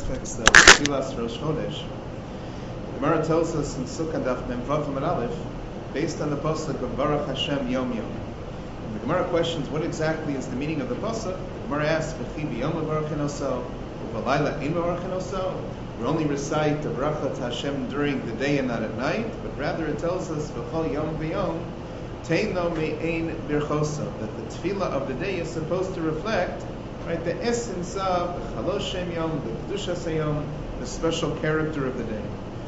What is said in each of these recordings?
aspects of Tfilas Rosh Chodesh. The Gemara tells us in Sukkah Daf Mem Vav Amud Aleph, based on the pasuk of Baruch Hashem Yom Yom. And the Gemara questions what exactly is the meaning of the pasuk. The Gemara asks, "V'chi b'yom Baruch Enoso, v'layla ein Baruch Enoso." We only recite the bracha to Hashem during the day and not at night, but rather it tells us v'chol yom v'yom teino me'ein birchoso, that the tefillah of the day is supposed to reflect, right, the essence of the Chalosh Shem Yom, the Kedushas Hayom, the special character of the day.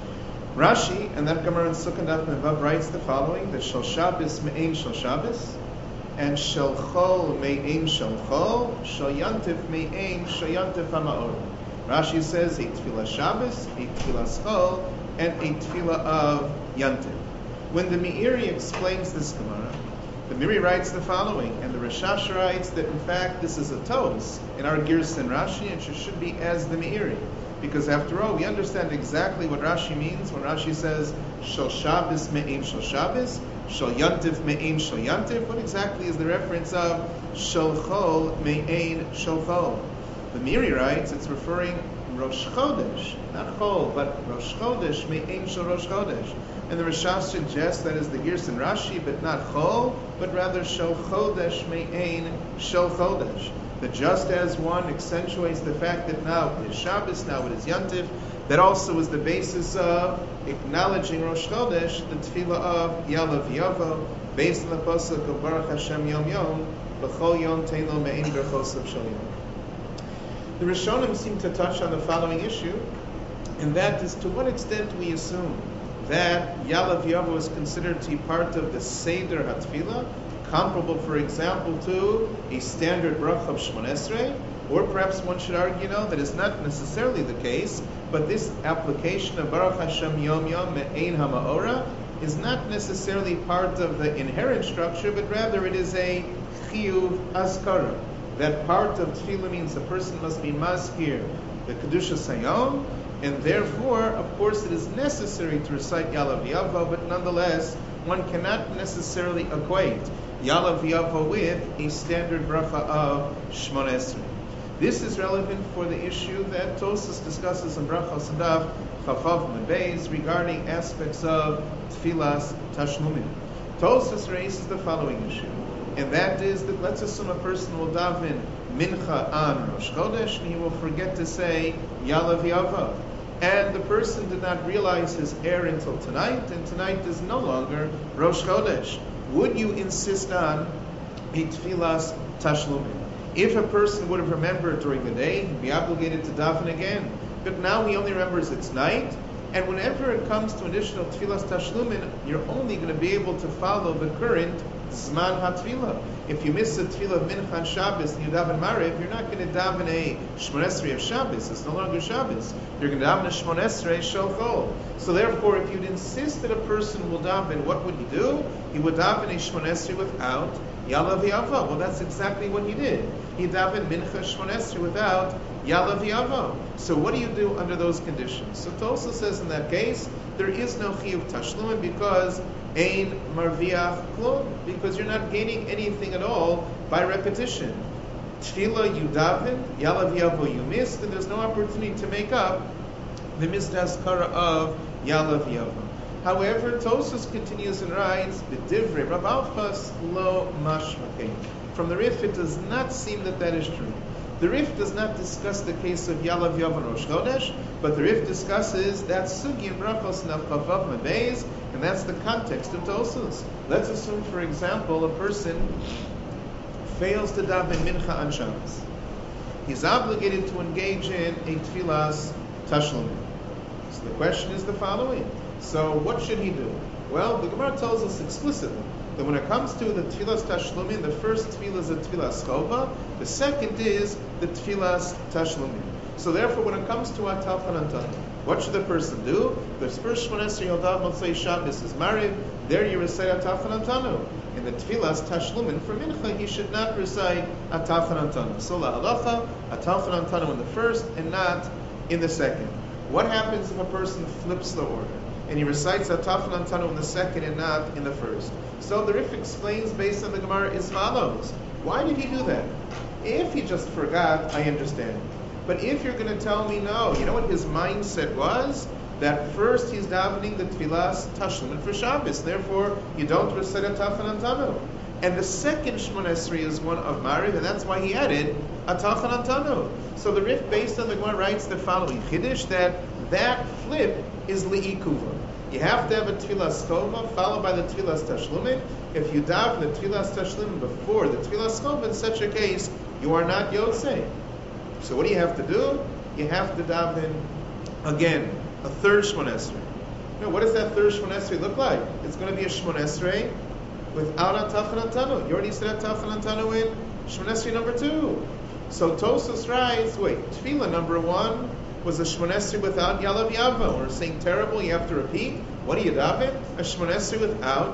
Rashi, and that Gemara in Sukkah Daf Mem Vav writes the following: that Shel Shabbos me'ein Shel Shabbos, and Shel Chol me'ein Shel Chol, Shel Yantif me'ein Shel Yantif HaMa'or. Rashi says a tefillah Shabbos, a tefillah Chol, and a tefillah of Yantif. When the Meiri explains this Gemara, the Meiri writes the following, and the Rashash writes that in fact this is a toast in our Girsa and Rashi, and it should be as the Meiri, because after all we understand exactly what Rashi means when Rashi says Shel Shabbos me'ein Shel Shabbos, Shel Yantif me'ein Shel Yantif. What exactly is the reference of Shel Chol me'ein Shel Chol? The Meiri writes it's referring Rosh Chodesh, not Chol, but Rosh Chodesh me'ein Shel Rosh Chodesh. And the Rashash suggests that is the Girsa and Rashi, but not Chol, but rather Shel Chodesh me'ein Shel Chodesh. That just as one accentuates the fact that now it is Shabbos, now it is Yantif, that also is the basis of acknowledging Rosh Chodesh, the tefillah of Yalav Yavo, based on the pasuk of Baruch Hashem Yom Yom, B'chol Yom Teino Me'ein Berchosav Shel Yom. The Rishonim seem to touch on the following issue, and that is to what extent we assume that Yalav Yavo is considered to be part of the Seder HaTfilah, comparable, for example, to a standard bracha of Shmoneh Esrei, or perhaps one should argue, that is not necessarily the case, but this application of Baruch Hashem Yom Yom Me'ein HaMa'ora is not necessarily part of the inherent structure, but rather it is a chiyuv azkara. That part of tefillah means a person must be maskir the Kedushas Hayom, and therefore, of course, it is necessary to recite Yalav Yavo, but nonetheless, one cannot necessarily equate Yalav Yavo with a standard bracha of Shmoneh Esrei. This is relevant for the issue that Tosas discusses in Brachos Daf Chavav Mem Beis regarding aspects of Tfilas Tashlumin. Tosas raises the following issue, and that is that let's assume a person will daven Mincha on Rosh Chodesh and he will forget to say Yalav Yavo. And the person did not realize his error until tonight, and tonight is no longer Rosh Chodesh. Would you insist on a Tfilas Tashlumin? If a person would have remembered during the day, he'd be obligated to daven again. But now he only remembers it's night, and whenever it comes to additional Tfilas Tashlumin, you're only going to be able to follow the current Zman HaTfilah. If you miss a Tfilah of Mincha on Shabbos and you daven Maariv, you're not going to daven a Shmoneh Esrei of Shabbos. It's no longer Shabbos. You're going to daven a Shmoneh Esrei Shel Chol. So therefore, if you'd insist that a person will daven, what would he do? He would daven a Shmoneh Esrei without Yalav Yavo. Well, that's exactly what he did. He davened Mincha Shmoneh Esrei without Yalav Yavo. So what do you do under those conditions? So Tosa says in that case, there is no chiyuv tashlumin because ein marviach klum, because you're not gaining anything at all by repetition. Tefillah you daven, Yalav Yavo you missed, and there's no opportunity to make up the missed azkara of Yalav Yavo. However, Tosas continues and writes, B'divrei Rav Alchas lo mashmakein. From the Rif, it does not seem that is true. The Rif does not discuss the case of Yalav Yavo and Rosh Chodesh, but the Rif discusses that sugi and brachos and Chavav Mem Beis, and that's the context of Tosas. Let's assume, for example, a person fails to daven Mincha on Shabbos. He's obligated to engage in a Tfilas Tashlumin. So the question is the following. So what should he do? Well, the Gemara tells us explicitly that when it comes to the Tfilas Tashlumin, the first tefillah is a Tfilas Chova, the second is the Tfilas Tashlumin. So therefore, when it comes to Ataf Hanantanu, what should the person do? The first Shmoneh Esrei Yodav Motzei Shabbos is Maariv. There you recite Ataf Hanantanu. In the Tfilas Tashlumin for Mincha, he should not recite Ataf Hanantanu. So la halacha, Ataf Hanantanu in the first and not in the second. What happens if a person flips the order and he recites Ataf Hanantanu in the second and not in the first? So the Rif explains based on the Gemara as follows. Why did he do that? If he just forgot, I understand. But if you're going to tell me no, you know what his mindset was? That first he's davening the tefillas tashlumin for Shabbos. Therefore, you don't recite a tachan antanu. And the second Shemona Esrei is one of Mariv, and that's why he added a tachan antanu. So the Rif, based on the Gemara, writes the following Chiddush, that flip is li'ikuva. You have to have a tefillas chova followed by the tefillas tashlumin. If you daven the tefillas tashlumin before the tefillas chova, in such a case, you are not yotzei. So what do you have to do? You have to daven again a third Shemona Esrei. Now, what does that third Shemona Esrei look like? It's going to be a Shemona Esrei without a tachan antanu. You already said a tachan antanu in Shemona Esrei number 2. So Tosfos writes, tefillah number 1 was a Shemona Esrei without Yalav Yavo. We're saying terrible, you have to repeat. What do you daven? A Shemona Esrei without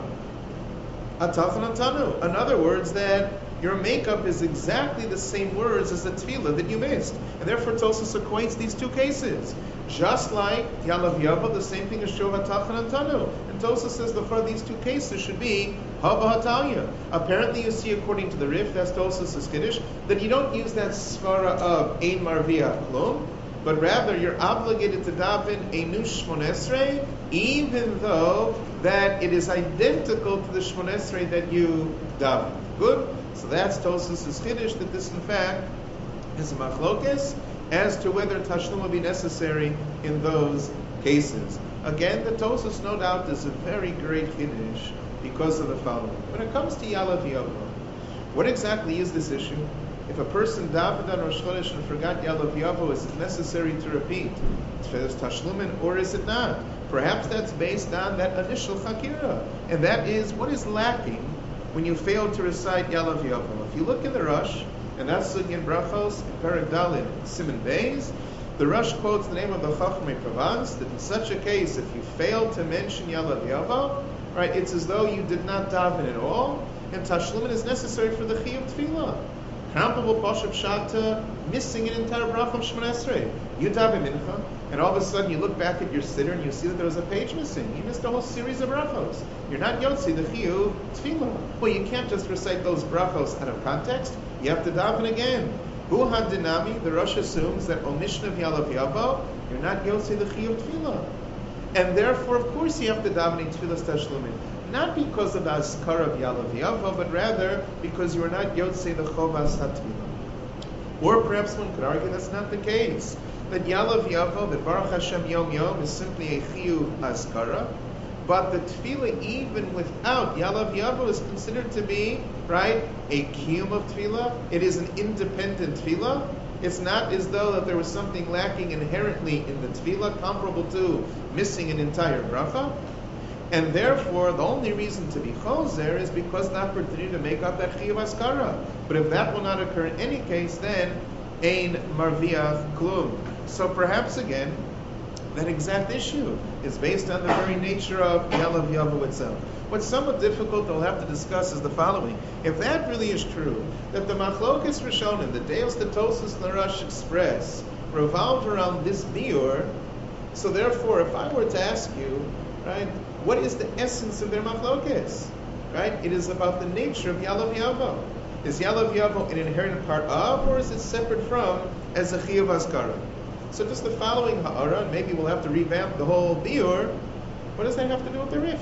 a tachan antanu. In other words, that your makeup is exactly the same words as the tefillah that you missed. And therefore Tosfos equates these two cases. Just like Yalav Yavo, the same thing as Shova Tachan Antanu. And Tosfos says these two cases should be Haba Hatalya. Apparently you see, according to the Rif, that's Tosfos' Kiddush, that you don't use that svara of Ein Marviach Klum, but rather you're obligated to daven a new Shemona Esrei, even though that it is identical to the Shemona Esrei that you daven. Good? So that's Tosfos' Kiddush, that this in fact is a machlokes as to whether tashlum will be necessary in those cases. Again, the Tosfos no doubt is a very great Kiddush because of the following. When it comes to Yalav Yavo, what exactly is this issue? If a person davened on Rosh Chodesh and forgot Yalav Yavo, is it necessary to repeat Tefillas Tashlumin, or is it not? Perhaps that's based on that initial Chakira, and that is what is lacking when you fail to recite Yalav Yavo. If you look in the Rosh, and that's Sugyan Brachos, Perek Daled, Siman Beis, the Rosh quotes the name of the Chachmei Provence, that in such a case, if you fail to mention Yalav Yavo, right, it's as though you did not daven at all, and Tashlumin is necessary for the Chiyuv Tefillah. Comparable Pashup Shata, missing an entire bracha of Shemona Esrei. You daven mincha, and all of a sudden you look back at your siddur and you see that there was a page missing. You missed a whole series of brachos. You're not yotzi the chiyuv tefillah. Well, you can't just recite those brachos out of context. You have to daven again. Hu hadinami, the Rosh assumes that omission of Yalav Yavo, you're not yotzi the chiyuv tefillah. And therefore, of course, you have to daven in tefillas tashlumin. Not because of the askar of Yalav Yavo, but rather because you are not yotzei the chovas hatefillah. Or perhaps one could argue that's not the case. That Yalav Yavo, that Baruch Hashem Yom Yom, is simply a chiyuv askara, but the tefillah, even without Yalav Yavo, is considered to be, right, a kiyum of tefillah. It is an independent tefillah. It's not as though that there was something lacking inherently in the tefillah, comparable to missing an entire bracha. And therefore, the only reason to be chozer is because the opportunity to make up that chiyuv askara. But if that will not occur in any case, then ein marviach klum. So perhaps again, that exact issue is based on the very nature of Yalav Yavo itself. What's somewhat difficult that we'll have to discuss is the following. If that really is true, that the Machlokes Rishonim, the Deos, the Tosfos, and the Rosh express, revolve around this biur, so therefore, if I were to ask you, right, what is the essence of their Machlokes? Right? It is about the nature of Yalav Yavo. Is Yalav Yavo an inherent part of, or is it separate from, as a chiyuv askara? So just the following ha'ara, and maybe we'll have to revamp the whole biur. What does that have to do with the Rif?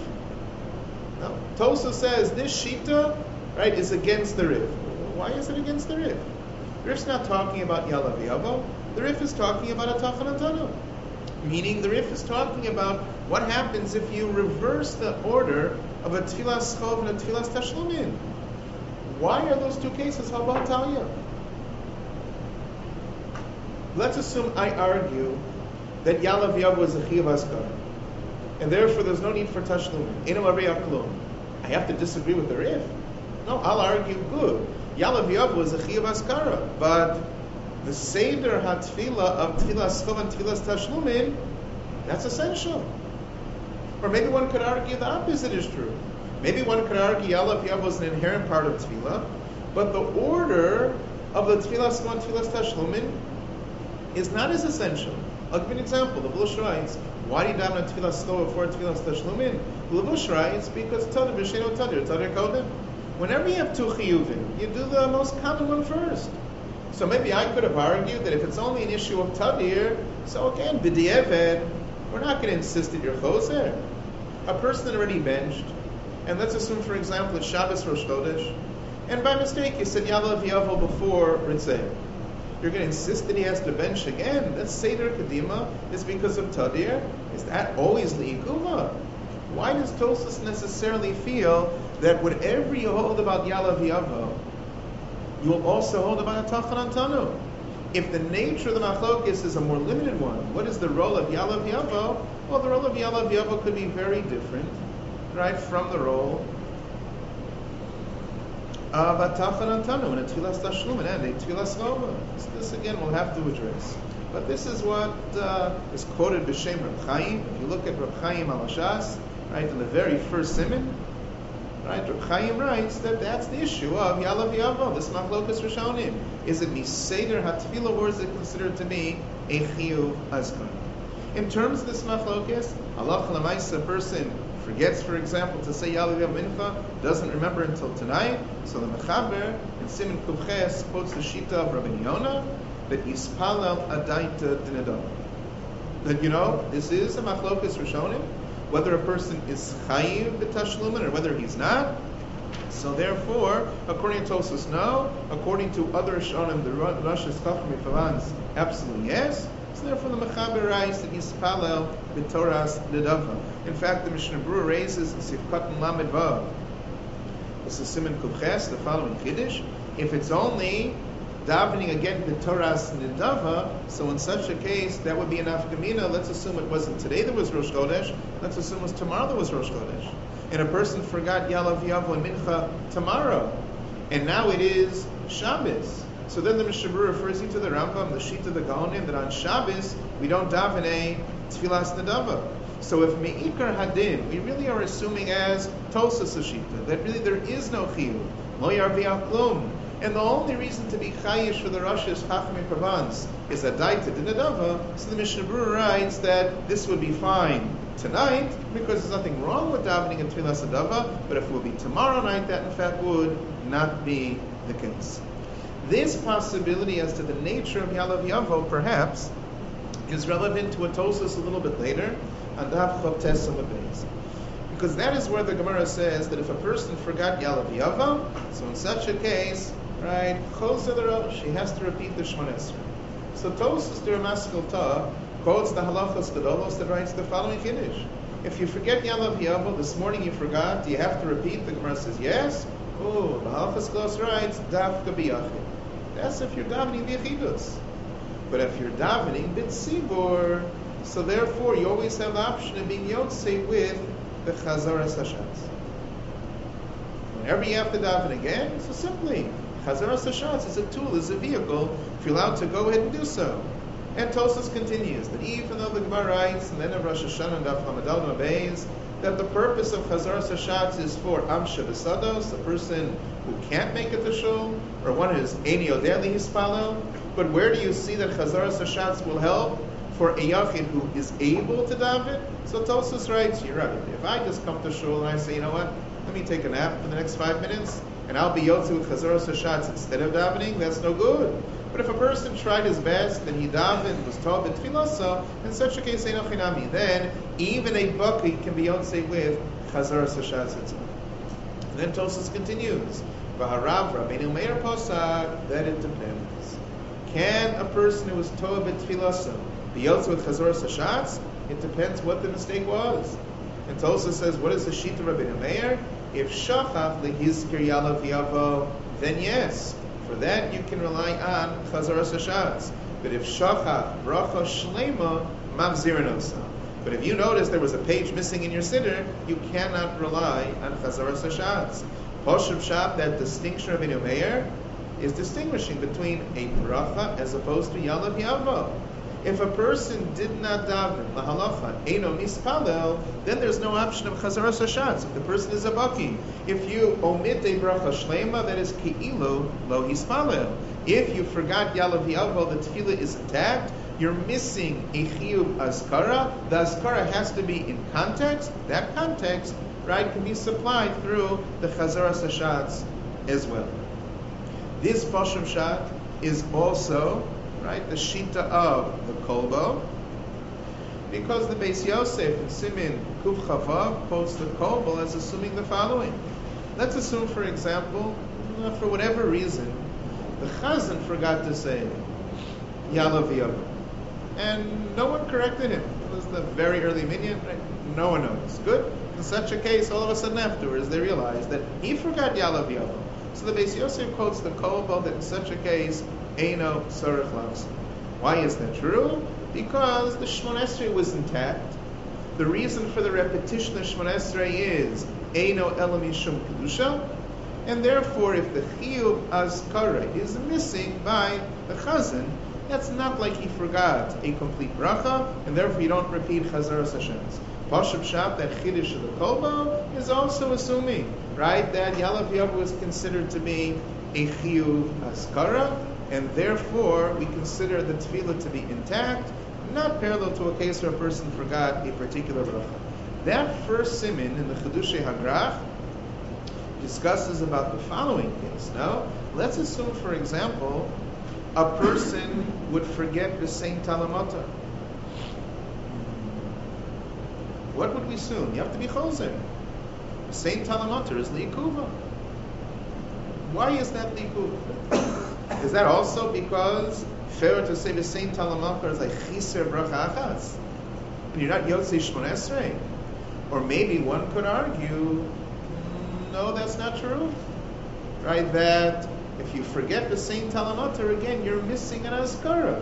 No. Tosfos says this shita, right, is against the Rif. Why is it against the Rif? The Rif's not talking about Yalav Yavo. The Rif is talking about a tachan antanu. Meaning the Rif is talking about what happens if you reverse the order of a tefillas chov and a tefillas tashlumin. Why are those two cases haba hatalya? Let's assume I argue that Yalav Yavo is a chiyuv askara, and therefore there's no need for tashlumin. Eno arei klum. I have to disagree with the Rif. No, I'll argue good. Yalav Yavo is a chiyuv askara, but the seder hatfila of tefillas chov and tefillas tashlumin, that's essential. Or maybe one could argue the opposite is true. Maybe one could argue Yalav Yavo is an inherent part of tefillah, but the order of the tefillas chov and tefillas tashlumin is not as essential. I'll give you an example. The Blush writes, why do you daven a tefillas chov before tefillas tashlumin? The Blush writes, because tadir b'sheino tadir kodem. Whenever you have two chiyuvim, you do the most common one first. So maybe I could have argued that if it's only an issue of tadir, so again, b'di'evet, we're not going to insist that you're choser. A person already benched, and let's assume, for example, it's Shabbos Rosh Chodesh, and by mistake you said Yalav Yavo before Ritzeh. You're going to insist that he has to bench again? That's Seder Kadima, is because of tadir? Is that always li'ikuva? Why does Tosfos necessarily feel that whatever you hold about Yalav Yavo, you will also hold about a Tafan Antanu? If the nature of the machlokes is a more limited one, what is the role of Yalav Yavo? Well, the role of Yalav Yavo could be very different, right, from the role of a Tafan Antanu and a Tfilas Tashlum and a Tfilas Chova. So this again we'll have to address. But this is what is quoted b'Shem Reb Chaim. If you look at Reb Chaim al Hashas, right, in the very first siman, right, Reb Chaim writes that that's the issue of Yalav Yavo, this Machlokas Rishonim. Is it Miseder HaTfilah, or is it considered to be a Chiyuv Azkar? In terms of this Machlokas, Allah L'maisa, a person forgets, for example, to say Yalav Yavo Mincha, doesn't remember until tonight, so the Mechaber in Siman Kufches quotes the Shita of Rabbi Yonah, that Yispalel Adaita Dinadon. That, this is a Machlokas Rishonim, whether a person is Chayiv B'Tashlumin or whether he's not. So therefore, according to Tosfos, no. According to other Rishonim, the Rosh Chacham Mifavan's absolutely yes. So therefore the Mechaber writes that Yispalel B'Toras Nedava. In fact, the Mishnah Berurah raises in Sifkat Lamed Vav, this is Siman Kufches, the following Kiddush: if it's only davening again B'Toras Nedava, so in such a case, that would be an afkamina. Let's assume it wasn't today there was Rosh Chodesh. Let's assume it was tomorrow there was Rosh Chodesh. And a person forgot Yalav Yavo and Mincha tomorrow, and now it is Shabbos. So then the Mishnah Berurah refers you to the Rambam, the Shita of the Gaonim, that on Shabbos we don't daven a Tfilas Nedava. So if Me'ikar Hadin, we really are assuming as Tosfos Shita, that really there is no Chiyuv, Lo Yarviach Klum. And the only reason to be chayish for the Rosh's Chachmei Provence is a daita dinadava. So the Mishnah Berurah writes that this would be fine tonight because there's nothing wrong with davening in Tfilas Adava. But if it would be tomorrow night, that in fact would not be the case. This possibility as to the nature of Yalav Yavo perhaps is relevant to a Tosfos a little bit later on Daf Chof Tes Amud Beis. Because that is where the Gemara says that if a person forgot Yalav Yavo, so in such a case, right, she has to repeat the Shemona Esrei. So Tosfos the Ramaskal Ta quotes the Halachos Gedolos that writes the following Kiddush: if you forget Yalav Yavo, this morning you forgot, do you have to repeat? The Gemara says yes. Oh, the Halachos Gedolos writes Dafka B'Yachid. That's if you're davening B'Yachidus. But if you're davening B'Tzibur, so therefore you always have the option of being Yotzei with the Chazaras Hashatz. Whenever you have to daven again, so simply Chazaras Hashatz is a tool, is a vehicle, if you're allowed to go ahead and do so. And Tosfos continues that even though the Gemara writes, and then of Rosh Hashanah and Daf Lamed obeys, that the purpose of Chazaras Hashatz is for Amsha B'Sados, the person who can't make it to shul, or one who is Eini Odeh Hispalel. But where do you see that Chazaras Hashatz will help for a Yachid who is able to daven? So Tosfos writes, you're right. If I just come to shul and I say, you know what, let me take a nap for the next 5 minutes, and I'll be Yotze with Chazaras Hashatz instead of davening, that's no good. But if a person tried his best and he davened, was taught b'tfilasa, in such a case, Eino Chinami, then even a baki can be Yotze with Chazaras Hashatz itself. And then Tosfos continues, V'harav Rabbeinu Meir Posag, that it depends. Can a person who was taught b'tfilasa be Yotze with Chazaras Hashatz? It depends what the mistake was. And Tosfos says, what is the Shita Rabbeinu Meir? If Shachaf lehizkir Yalav Yavo, then yes. For that you can rely on Chazaras Hashatz. But if Shachaf bracha shlema, mamziranosa. But if you notice there was a page missing in your siddur, you cannot rely on Chazaras Hashatz. Poshuv Shab, that distinction of Rabbeinu Meir is distinguishing between a bracha as opposed to Yalav Yavo. If a person did not daven lahalacha eino mispalel, then there's no option of Chazaras Hashatz. If the person is a baki, if you omit a bracha shlema, that is ki'ilu lo hispalel. If you forgot Yalav Yavo, the tefillah is intact, you're missing a chiyuv azkara. The azkara has to be in context. That context, right, can be supplied through the Chazaras Hashatz as well. This Poshuv Shat is also, right, the shita of the kolbo, because the Beis Yosef in Simin Kuf Chavav quotes the kolbo as assuming the following. Let's assume, for example, for whatever reason, the chazan forgot to say Yalav Yavo, and no one corrected him. It was the very early minyan, right? No one noticed. Good. In such a case, all of a sudden afterwards, they realized that he forgot Yalav Yavo. So the Beis Yosef quotes the kolbo that in such a case, Eino Tzarech Lavsa. Why is that true? Because the Shmon Esrei was intact. The reason for the repetition of Shmon Esrei is Eino Ela Mishum Kedusha, and therefore if the Chiyuv Azkara is missing by the Chazan, that's not like he forgot a complete bracha, and therefore you don't repeat Chazaras Hashems. Pashup Shat, that Chiddush of the Kolbo, is also assuming, right, that Yalav Yavo is considered to be a Chiyuv Azkara, and therefore we consider the tefillah to be intact, not parallel to a case where a person forgot a particular bracha. That first simin in the Chedushei Hagrach discusses about the following case. Now, let's assume, for example, a person would forget the same talamata. What would we assume? You have to be choser. The same talamata is liikuva. Why is that liikuva? Is that also because fair to say the same talamata is like chiser bracha achas, and you're not yotzei shmon esrei? Or maybe one could argue, no, that's not true. Right? That if you forget the same talamata, again, you're missing an azkara.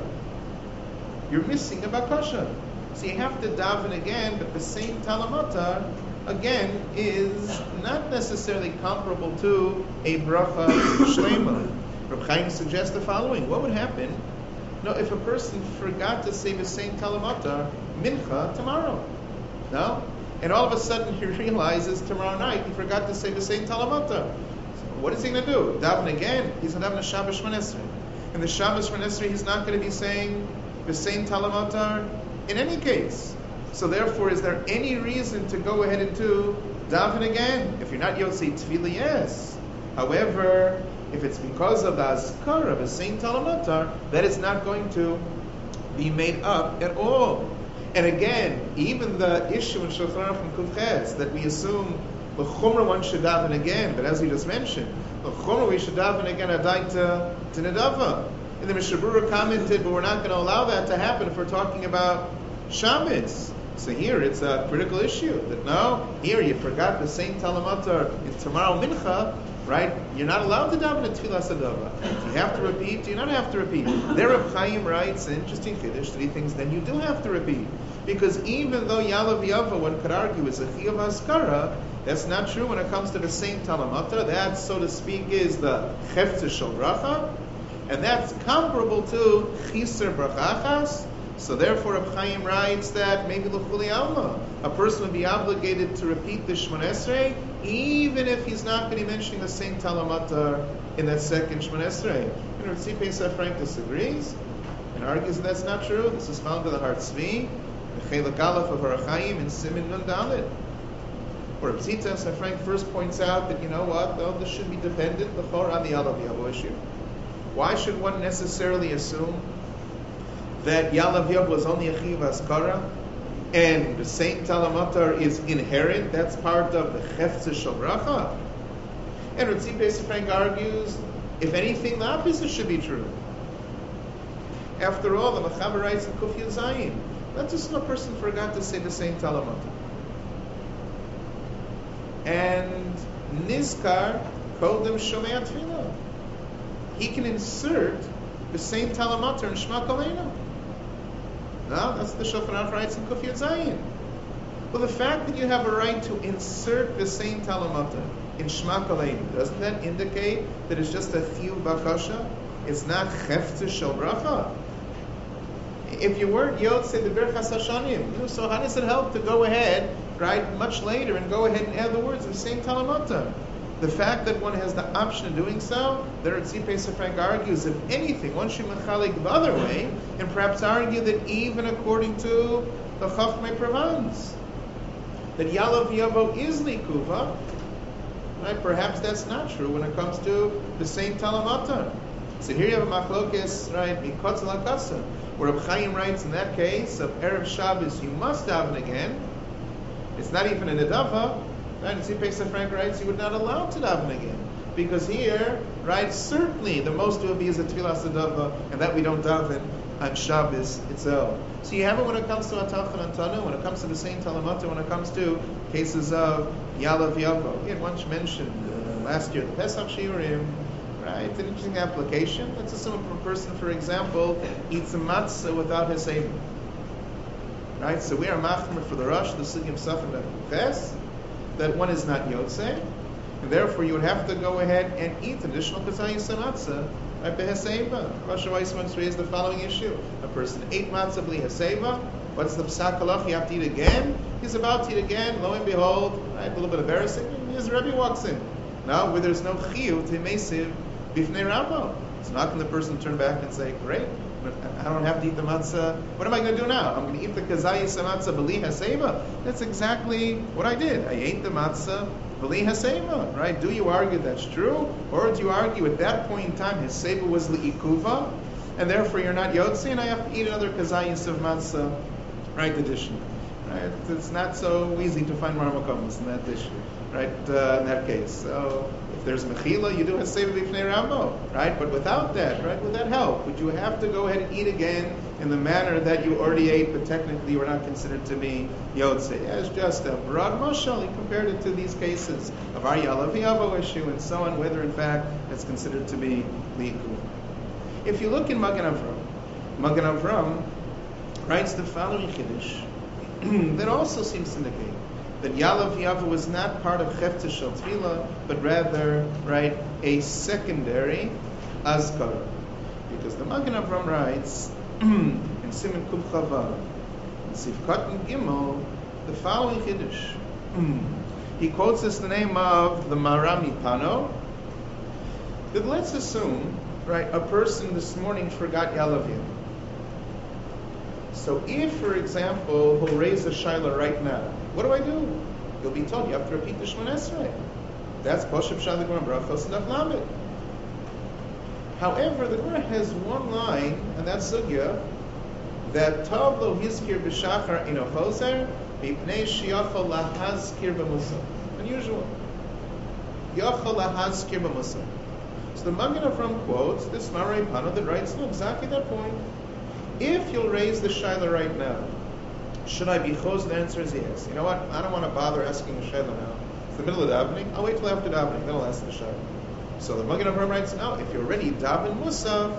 You're missing a bakasha. So you have to daven again, but the same talamata, again, is not necessarily comparable to a bracha shlema. Reb Chaim suggests the following. What would happen if a person forgot to say the same talamata mincha tomorrow? No? And all of a sudden he realizes tomorrow night he forgot to say the same talamata. So what is he going to do? Daven again? He's going to daven a Shabbos Shmon Esrei. And the Shabbos Shmon Esrei he's not going to be saying the same talamata in any case. So therefore, is there any reason to go ahead and to daven again? If you're not yotzei tefillah, yes. However, if it's because of the azkar of the same talamata, that is not going to be made up at all. And again, even the issue in Shulchan Aruch and Kuf that we assume the chumrah one should daven again, but as we just mentioned, the chumrah we should daven again adaita to nedava. And the Mishnah Berurah commented, but we're not going to allow that to happen if we're talking about Shabbos. So here it's a critical issue that no, here you forgot the same talamata in tomorrow mincha, right? You're not allowed to daven a tefillah sadava. Do you have to repeat? Do you not have to repeat? There Reb Chaim writes an interesting chiddush, three things then you do have to repeat. Because even though Yalav Yavo, one could argue, is a chiyuv haskara, that's not true when it comes to the same talamata. That, so to speak, is the cheftzeh shel bracha, and that's comparable to chiser brachachas. So therefore, Reb Chaim writes that maybe l'chuli alma, a person would be obligated to repeat the Shmon Esrei, even if he's not going to be mentioning the same talamata in that second Shmon Esrei. And Rav Tzvi Pesach Frank disagrees and argues that that's not true. This is found in the Har Tzvi, the Chelek Aleph of Har Chaim in Simin Nun Dalet. Where Rav Tzvi Pesach Frank first points out that, you know what, though this should be dependent the Chor on the Yalav Yavo issue. Why should one necessarily assume that Yalav Yavo was only a Chiv Askara, and the same Talamatar is inherent, that's part of the Cheftzeh Shel Bracha? And Rav Tzvi Pesach Frank argues, if anything, the opposite should be true. After all, the Mechaber writes in Kuf Yud Zayin, let's assume a person forgot to say the same Talamatar. And Nizkar called them Shomei Tefillah. He can insert the same Talamatar in Shema Koleinu. No, that's the Shulchan Aruch writes in Kuf Yud Zayin. Well, the fact that you have a right to insert the same Talamatar in Shema Koleinu, doesn't that indicate that it's just a chiyuv bakasha? It's not cheftzeh shel bracha. If you weren't yotzei the Birchas Hashanim, so how does it help to go ahead, right, much later and go ahead and add the words of the same Talamatar? The fact that one has the option of doing so, the Rav Tzvi Pesach Frank argues, if anything, one should mechalik the other way, and perhaps argue that even according to the Chachmei Provence, that Yalav Yavo is likuva, right? Perhaps that's not true when it comes to the same Talamatar. So here you have a machlokes, right? Mikotz lakasa, where Reb Chaim writes in that case of Erev Shabbos you must daven again. It's not even a nedava, right? And see, Pesach Frank writes you would not allow to daven again. Because here, right, certainly the most it will be is a tefillah sedava, and that we don't daven on Shabbos itself. So you have it when it comes to Atach and Antanu, when it comes to the same Talamata, when it comes to cases of Yalav Yavo. We had once mentioned last year the Pesach Shiurim, right? It's an interesting application. Let's assume a person, for example, eats a matzah without his seder. Right? So we are machmer for the Rosh, the Sugim Safed Ches, that one is not Yotzei. And therefore, you would have to go ahead and eat additional kazayis matzah by beheseva. Rosh Hashanah raised the following issue: a person ate matzah bli heseva. What's the psak halach? You have to eat again. He's about to eat again. Lo and behold, right, a little bit embarrassing. His Rebbe walks in. Now, where there's no chiyuv to mesiv bifnei Rabbo. So now can the person turn back and say, "Great, I don't have to eat the matzah. What am I going to do now? I'm going to eat the kazayis matzah bli heseva." That's exactly what I did. I ate the matzah. Right? Do you argue that's true? Or do you argue at that point in time his seva was li'ikuva, and therefore you're not yotzi, and I have to eat another kazayis of matzah, right, addition. Right? It's not so easy to find maramakomas in that issue, right, in that case. So if there's mechila, you do have seva b'fnei Rambo, right? But without that, right, with that help, would you have to go ahead and eat again in the manner that you already ate, but technically you were not considered to be yotze? As just a broad mashal, he compared it to these cases of our Yalav Yavo issue and so on, whether in fact it's considered to be liku. If you look in Magen Avram writes the following chiddush that also seems to indicate that Yalav Yavo was not part of Chefta Shel Tefillah, but rather, right, a secondary azkar. Because the Magen Avram writes in Siman Kuf Chavav, in Sivkat and Gimel, the following chiddush. He quotes us the name of the Marami Pano. That let's assume, right, a person this morning forgot Yalav Yavo. So if, for example, he'll raise a shaila right now, what do I do? You'll be told you have to repeat the Shemon Esrei. That's Poshup Shalit Gemara Brachos and Lamed. However, the Gemara has one line, and that's sugya, that Tov lo hizkir b'shachar ino choser mipnei sheyachol lahazkir b'musaf. Unusual. Yachol lahazkir b'musaf. So the Magen Avram quotes this Marei Pano that writes exactly that point. If you'll raise the shaila right now, should I be chos? The answer is yes. You know what? I don't want to bother asking the shaila now. It's the middle of davening. I'll wait till after davening. Then I'll ask the shaila. So the Magen Avram writes, no, if you're already daven musaf,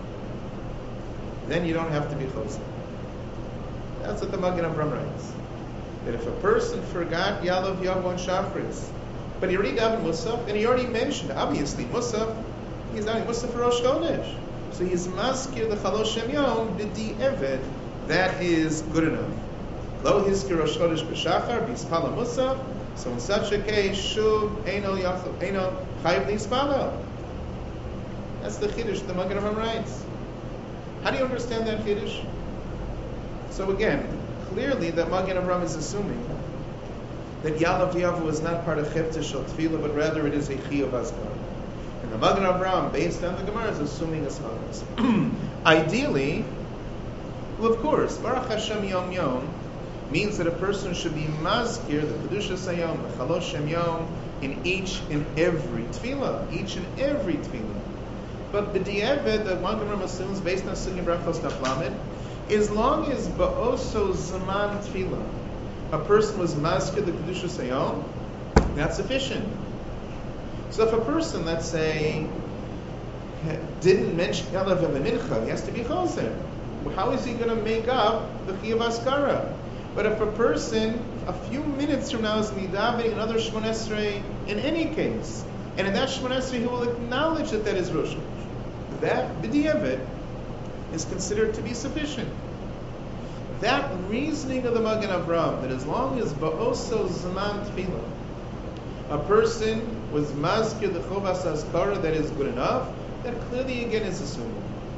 then you don't have to be chos. That's what the Magen Avram writes. That if a person forgot Yalav Yavo and Shachris, but he already daven musaf, and he already mentioned, obviously, musaf, he's davening musaf for Rosh Chodesh. So he's maskir the Chalosh Shem Yom b'di eved. That is good enough. Lo hizkir Rosh Chodesh b'shachar b'ispala musaf. So in such a case, shuv eino chayiv lispala. That's the chiddush the Magen Avram writes. How do you understand that chiddush? So again, clearly that Magen Avram is assuming that Yalav Yavo is not part of Chefta Shel Tefillah, but rather it is a chiyuv azkar. And the Magen Avram, based on the Gemara, is assuming as follows. Ideally, well, of course, Baruch Hashem Yom Yom means that a person should be mazkir, the Kedusha Sayom, the Chalosh Shem Yom, in each and every tefillah. But the di'eved, the Magen Avram assumes, based on Sugim Brachos Daf Lamed, as long as ba'oso zaman tefillah, a person was mazkir, the Kedusha Sayom, that's sufficient. So if a person, let's say, didn't mention Yalav Yavo Mincha, he has to be choser. How is he going to make up the Chiyuv Askara? But if a person, a few minutes from now, is midavening another Shemon Esrei, in any case, and in that Shemon Esrei he will acknowledge that that is Rosh Chodesh, that b'di'eved is considered to be sufficient. That reasoning of the Magen Avram, that as long as ba'oso zaman tefillah, a person was mazkir the Chovas Askara, that is good enough, that clearly again is assuming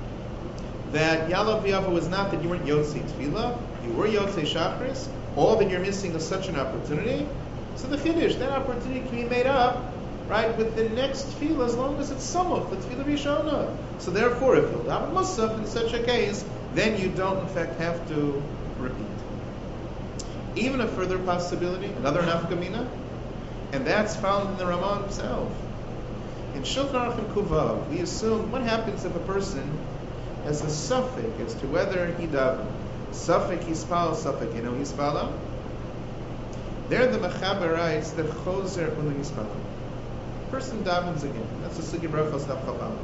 that Yalav Yavo was not that you weren't Yotzei Tefillah, you were Yotzei Shachris, all that you're missing is such an opportunity. So the Chiddush, that opportunity can be made up right, with the next tefillah, as long as it's samuch, the tefillah rishona. So therefore, if you'll daven musaf in such a case, then you don't in fact have to repeat. Even a further possibility, another nafkamina, and that's found in the Ramah himself. In Shulchan Aruch and Kuvav, we assume what happens if a person has a suffix as to whether he daven. Suffix hispal, suffix hispala. There the Mechaber writes that choser ulu hispala. Person davens again. That's the Sugi Brachos Daf Chav.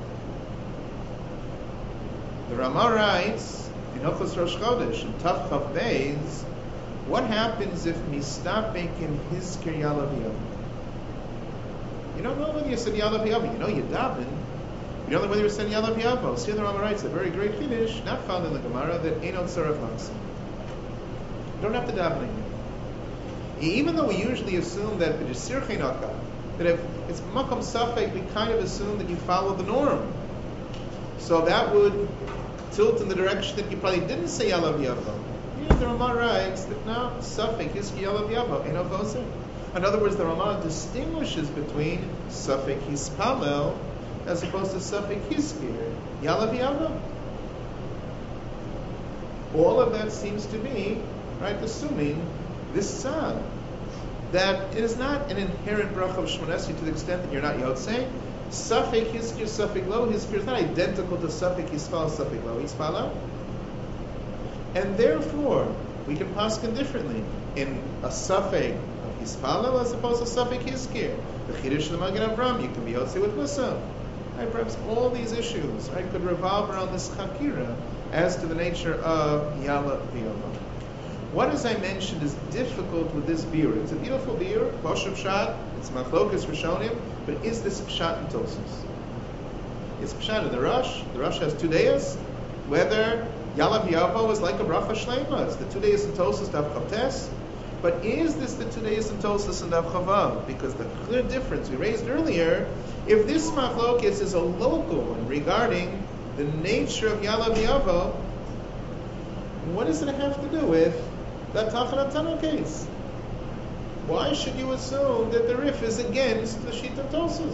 The Ramah writes in Hilchos Rosh Chodesh in Tav Chav Beis, what happens if mistapek in his kiryalav yavah? You don't know whether you said yalav yavah. You know you daven. You don't know whether you said yalav yavah. See, the Ramah writes a very great chiddush, not found in the Gemara, that einot tzarech laksa. You don't have to daven again. Even though we usually assume that it is sirchei naka, that if it's makam safek, we kind of assume that you follow the norm. So that would tilt in the direction that you probably didn't say yalav yavah. Here the Ramah writes that now safek is yalav yavah, einot voser. In other words, the Ramah distinguishes between safek hispalel as opposed to safek hiskir, yalav yavah. All of that seems to be, right, assuming this son, that it is not an inherent bracha of Shmoneh Esrei to the extent that you're not yotzei. Safek hiskir, safek lo hiskir is not identical to safek hispal, safek lo hispala. And therefore, we can paskin differently in a safek of hispala as opposed to safek hiskir. The chiddush of the Magen Avraham, you can be yotzei with musaf. Right, perhaps all these issues, right, could revolve around this chakira as to the nature of yalav v'yavah. What, as I mentioned, is difficult with this beer? It's a beautiful beer, Moshe Pshat, it's Machlokas Rishonim, but is this Pshat and Tosos? It's Pshat in the Rosh. The Rosh has 2 days. Whether Yalav Yavo is like a Bracha Shlema, it's the 2 days in Tosos, Dav Chavtes. But is this the 2 days in Tosos and Dav Chavav? Because the clear difference we raised earlier, if this Machlokas is a local one regarding the nature of Yalav Yavo, what does it have to do with that Tachanat Tano case? Why should you assume that the Rif is against the Shita Tosos?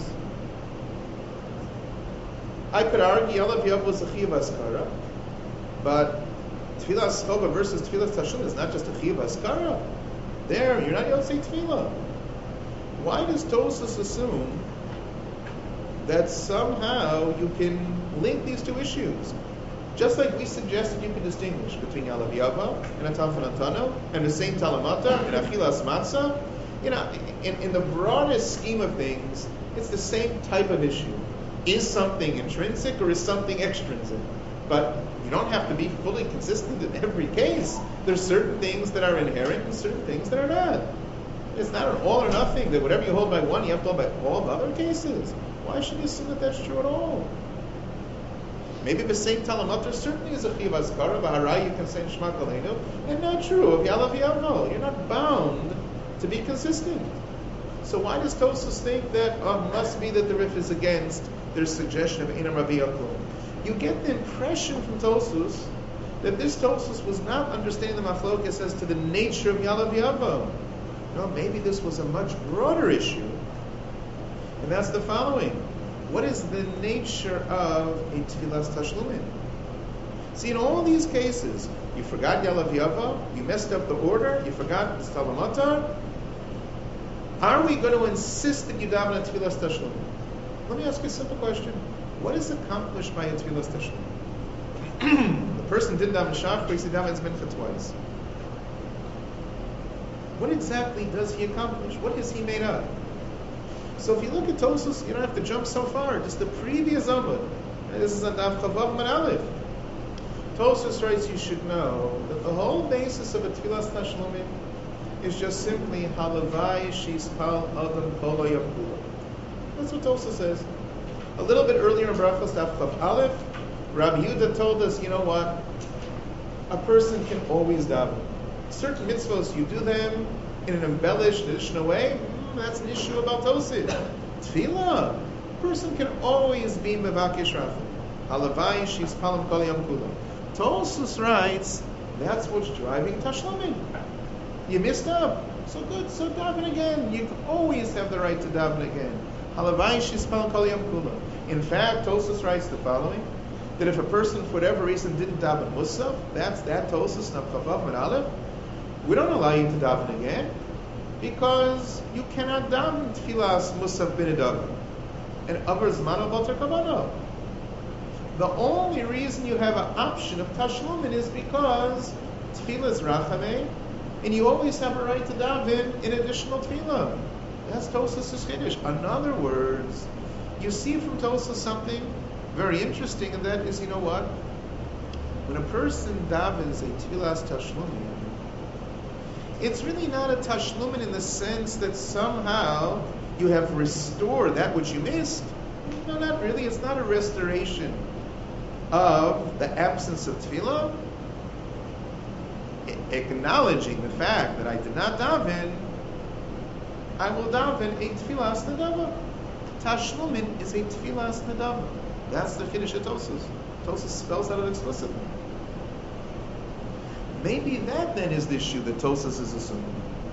I could argue Yalav Yav was a Chiyuv Askara, but Tefillah Schova versus Tefillah Tashum is not just a Chiyuv Askara. There, you're not Yotzei Tefillah. Why does Tosos assume that somehow you can link these two issues? Just like we suggested you can distinguish between Yalav Yava and Atafan Atano and the same Talamata and Achilas Matzah, in the broadest scheme of things, it's the same type of issue. Is something intrinsic or is something extrinsic? But you don't have to be fully consistent in every case. There's certain things that are inherent and certain things that are not. It's not an all or nothing that whatever you hold by one, you have to hold by all the other cases. Why should you assume that that's true at all? Maybe the same Talmud certainly is a Chiv Azkara, Baharai you can say in Shema Kaleinu, and not true of Yalav Yavno. You're not bound to be consistent. So why does Tosos think that must be that the Rif is against their suggestion of Einam Ravi Yakum? You get the impression from Tosos that this Tosos was not understanding the Machlokes as to the nature of Yalav Yavno. No, maybe this was a much broader issue, and that's the following. What is the nature of a Tfilas Tashlumin? See, in all these cases, you forgot Yalav Yava, you messed up the order, you forgot Talamatar. Are we going to insist that you daven a Tfilas Tashlumin? Let me ask you a simple question. What is accomplished by a Tfilas Tashlumin? The person didn't daven Shach, but he davens Mincha twice. What exactly does he accomplish? What has he made up? So if you look at Tosos, you don't have to jump so far. Just the previous Amud. This is on Daf Chavav Man Aleph. Tosos writes you should know that the whole basis of a Tfilas Tashlumin is just simply Halavai Shispal Adam Kolo Yakula. That's what Tosos says. A little bit earlier in Brachos Daf Chav Aleph, Rabbi Yehuda told us, you know what? A person can always daven. Certain mitzvahs, you do them in an embellished, additional way. That's an issue about Tosid. Tefillah, a person can always be mevakesh rachum. Halavai shispal kol yom kula. Tosos writes that's what's driving tashlumin. You missed up, so good, so daven again. You always have the right to daven again. Halavai shispal kol yom kula. In fact, Tosfos writes the following: that if a person, for whatever reason, didn't daven Musaf, that's that Tosfos Nafchavav and Aleph, we don't allow you to daven again, because you cannot daven Tfilas Musaf B'Nedav and Avar Zmano Batar Kavano. The only reason you have an option of Tashlumin is because Tefillah is Rachameh, and you always have a right to daven in additional Tefillah. That's Tosfos' Chiddush. In other words, you see from Tosfos something very interesting, and that is, you know what? When a person davens a Tefillas Tashlumin, it's really not a Tashlumin in the sense that somehow you have restored that which you missed. No, not really. It's not a restoration of the absence of Tefillah. Acknowledging the fact that I did not daven, I will daven a Tefillas Nedava. Tashlumin is a Tefillas Nedava. That's the Chiddush of Tosfos. Tosfos spells that out explicitly. Maybe that then is the issue that Tosfos is assuming.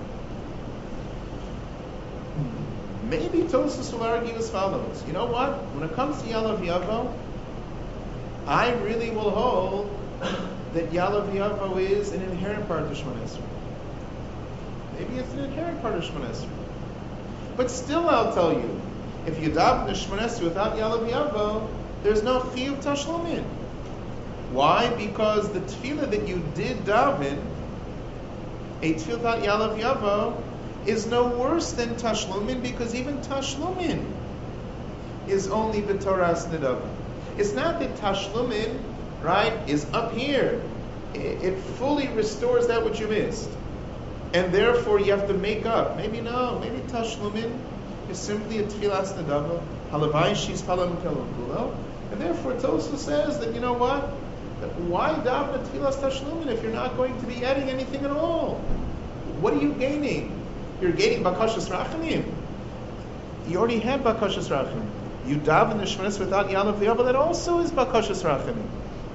Maybe Tosfos will argue as follows: you know what? When it comes to Yalav Yavo, I really will hold that Yalav Yavo is an inherent part of Shemona Esrei. Maybe it's an inherent part of Shemona Esrei. But still, I'll tell you, if you daven the Shemona Esrei without Yalav Yavo, there's no chiyuv tashlumin. Why? Because the tefillah that you did daven, a tefillah without Yalav Yavo, is no worse than tashlumin, because even tashlumin is only b'toras nedava. It's not that tashlumin, right, is up here. It fully restores that which you missed, and therefore you have to make up. Maybe no. Maybe tashlumin is simply a tefillas nedava. Halavai shispal kol yom kula. And therefore Tosfos says that, you know what? That why daven a tefillas tashlumin if you're not going to be adding anything at all? What are you gaining? You're gaining bakashas rachamim. You already had bakashas rachamim. You daven the Shemona Esrei without Yalav Yavo, that also is bakashas rachamim.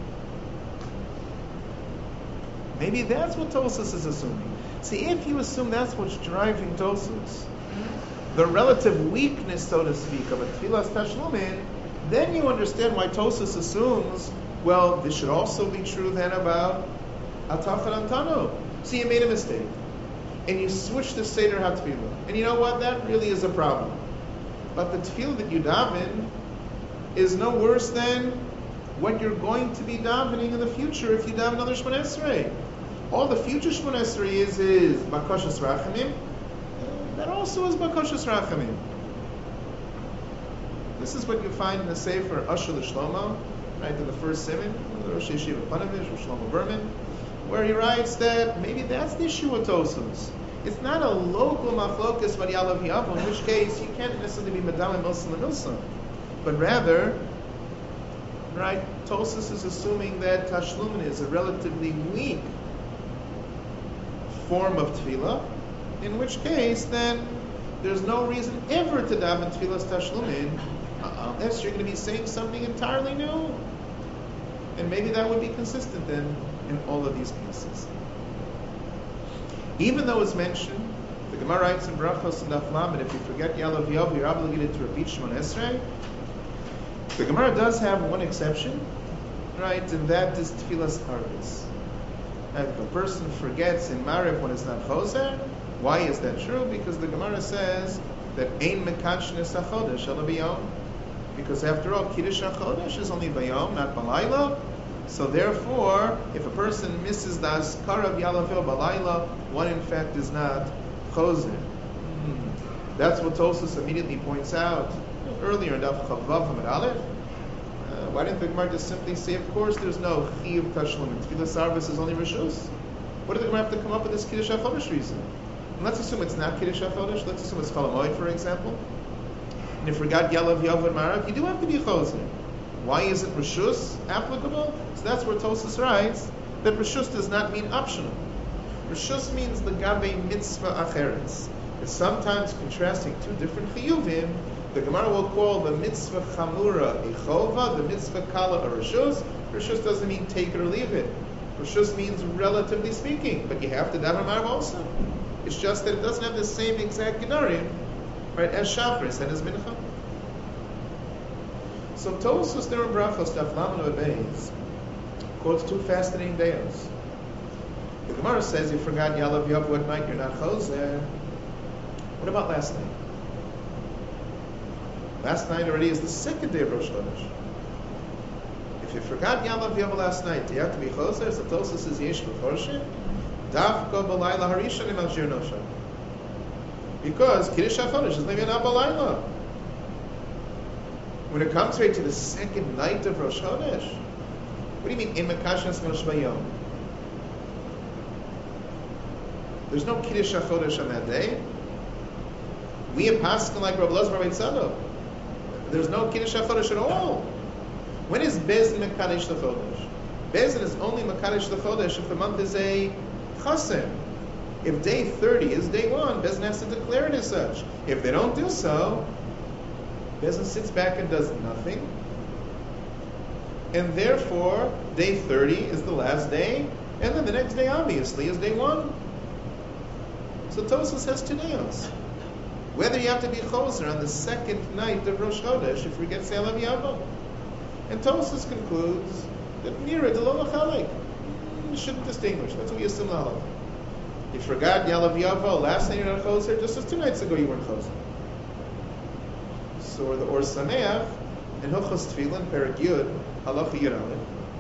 Maybe that's what Tosfos is assuming. See, if you assume that's what's driving Tosfos, the relative weakness, so to speak, of a tefillas tashlumin, then you understand why Tosfos assumes, well, this should also be true then about Atachar Antano. See, you made a mistake, and you switched the Seder HaTefillah. And you know what? That really is a problem. But the tefillah that you daven is no worse than what you're going to be davening in the future if you daven another Shemona Esrei. All the future Shemona Esrei is bakashas rachamim. That also is bakashas rachamim. This is what you find in the Sefer Ashur L'Shlomo, right, in the first Siman, the Rosh Yeshiva Panovich, Shlomo Berman, where he writes that maybe that's the issue with Tosfos. It's not a local machlokas by Yalav Yavo, in which case you can't necessarily be medam milsa l'milsa, but rather, right, Tosfos is assuming that tashlumin is a relatively weak form of tefillah, in which case then there's no reason ever to daven tefillas tashlumin unless you're going to be saying something entirely new. And maybe that would be consistent then in all of these cases. Even though it's mentioned, the Gemara writes in Brachos and Daf Lamed, if you forget Yalav Yavo, you're obligated to repeat Shemona Esrei. The Gemara does have one exception, right, and that is Tefillas Arvis. If a person forgets in Mariv when it's not Choser, why is that true? Because the Gemara says that Ein Mekadshin es HaChodesh Ela B'Yom. Because after all, Kiddush HaChodesh is only B'Yom, not B'Layla. So therefore, if a person misses the Azkar of Yalav Yavo B'Layla, one in fact is not Choser. That's what Tosfos immediately points out earlier in Daf Chavav Amud Aleph. Why didn't the Gemara just simply say, of course, there's no Chiyuv Tashlumin. Tefillas Arvis is only Rishus. What did the Gemara have to come up with this Kiddush HaChodesh reason? And let's assume it's not Kiddush HaChodesh. Let's assume it's Chol HaMoed, for example. And if you forgot Yalav Yavo and Marav, you do have to be Choser. Why isn't Rishus applicable? So that's where Tosfos writes that Rishus does not mean optional. Rishus means the Gabe Mitzvah Acheretz. It's sometimes contrasting two different Chiyuvim. The Gemara will call the Mitzvah Chamura a Chova, the Mitzvah Kala a Rishus. Rishus doesn't mean take it or leave it. Rishus means relatively speaking, but you have to daven Marav also. It's just that it doesn't have the same exact Gedarim, right, as Shachris and as Mincha. So Tosos there in Brachos Daf Lamed Beis quotes two fascinating days. The Gemara says you forgot Yalav Yavu at night, you're not Choser. What about last night? Last night already is the second day of Rosh Chodesh. If you forgot Yalav Yavu last night, do you have to be Choser? So Tosos says Yesh B'Chorshim Dafka B'Layla Harishon in Al Shir Nosha. Because Kiddush HaChodesh is maybe not B'Layla. When it comes right to the second night of Rosh Chodesh, what do you mean in Mekashnas Rosh Bayom? There's no Kiddush HaChodesh on that day. We have Paskin like Rabbi Elazar Bar Tzadok. There's no Kiddush HaChodesh at all. When is Bezdin Mekadesh the Chodesh? Bezdin is only Mekadesh the Chodesh if the month is a Chasem. If day 30 is day 1, Bezdin has to declare it as such. If they don't do so, Bezdin sits back and does nothing. And therefore, day 30 is the last day, and then the next day obviously is day 1. So Tosos has two nails. Whether you have to be Choser on the second night of Rosh Chodesh if you forget Yalav Yavu. And Tosos concludes that Mira de lo Lachalek. You shouldn't distinguish. That's what we assume Lalav. You forgot Yalav Yavu last night you're not Choser, just as 2 nights ago you weren't Choser. So the Or Sameach in Hilchos Tefillin Perek Yud Halacha Yud Aleph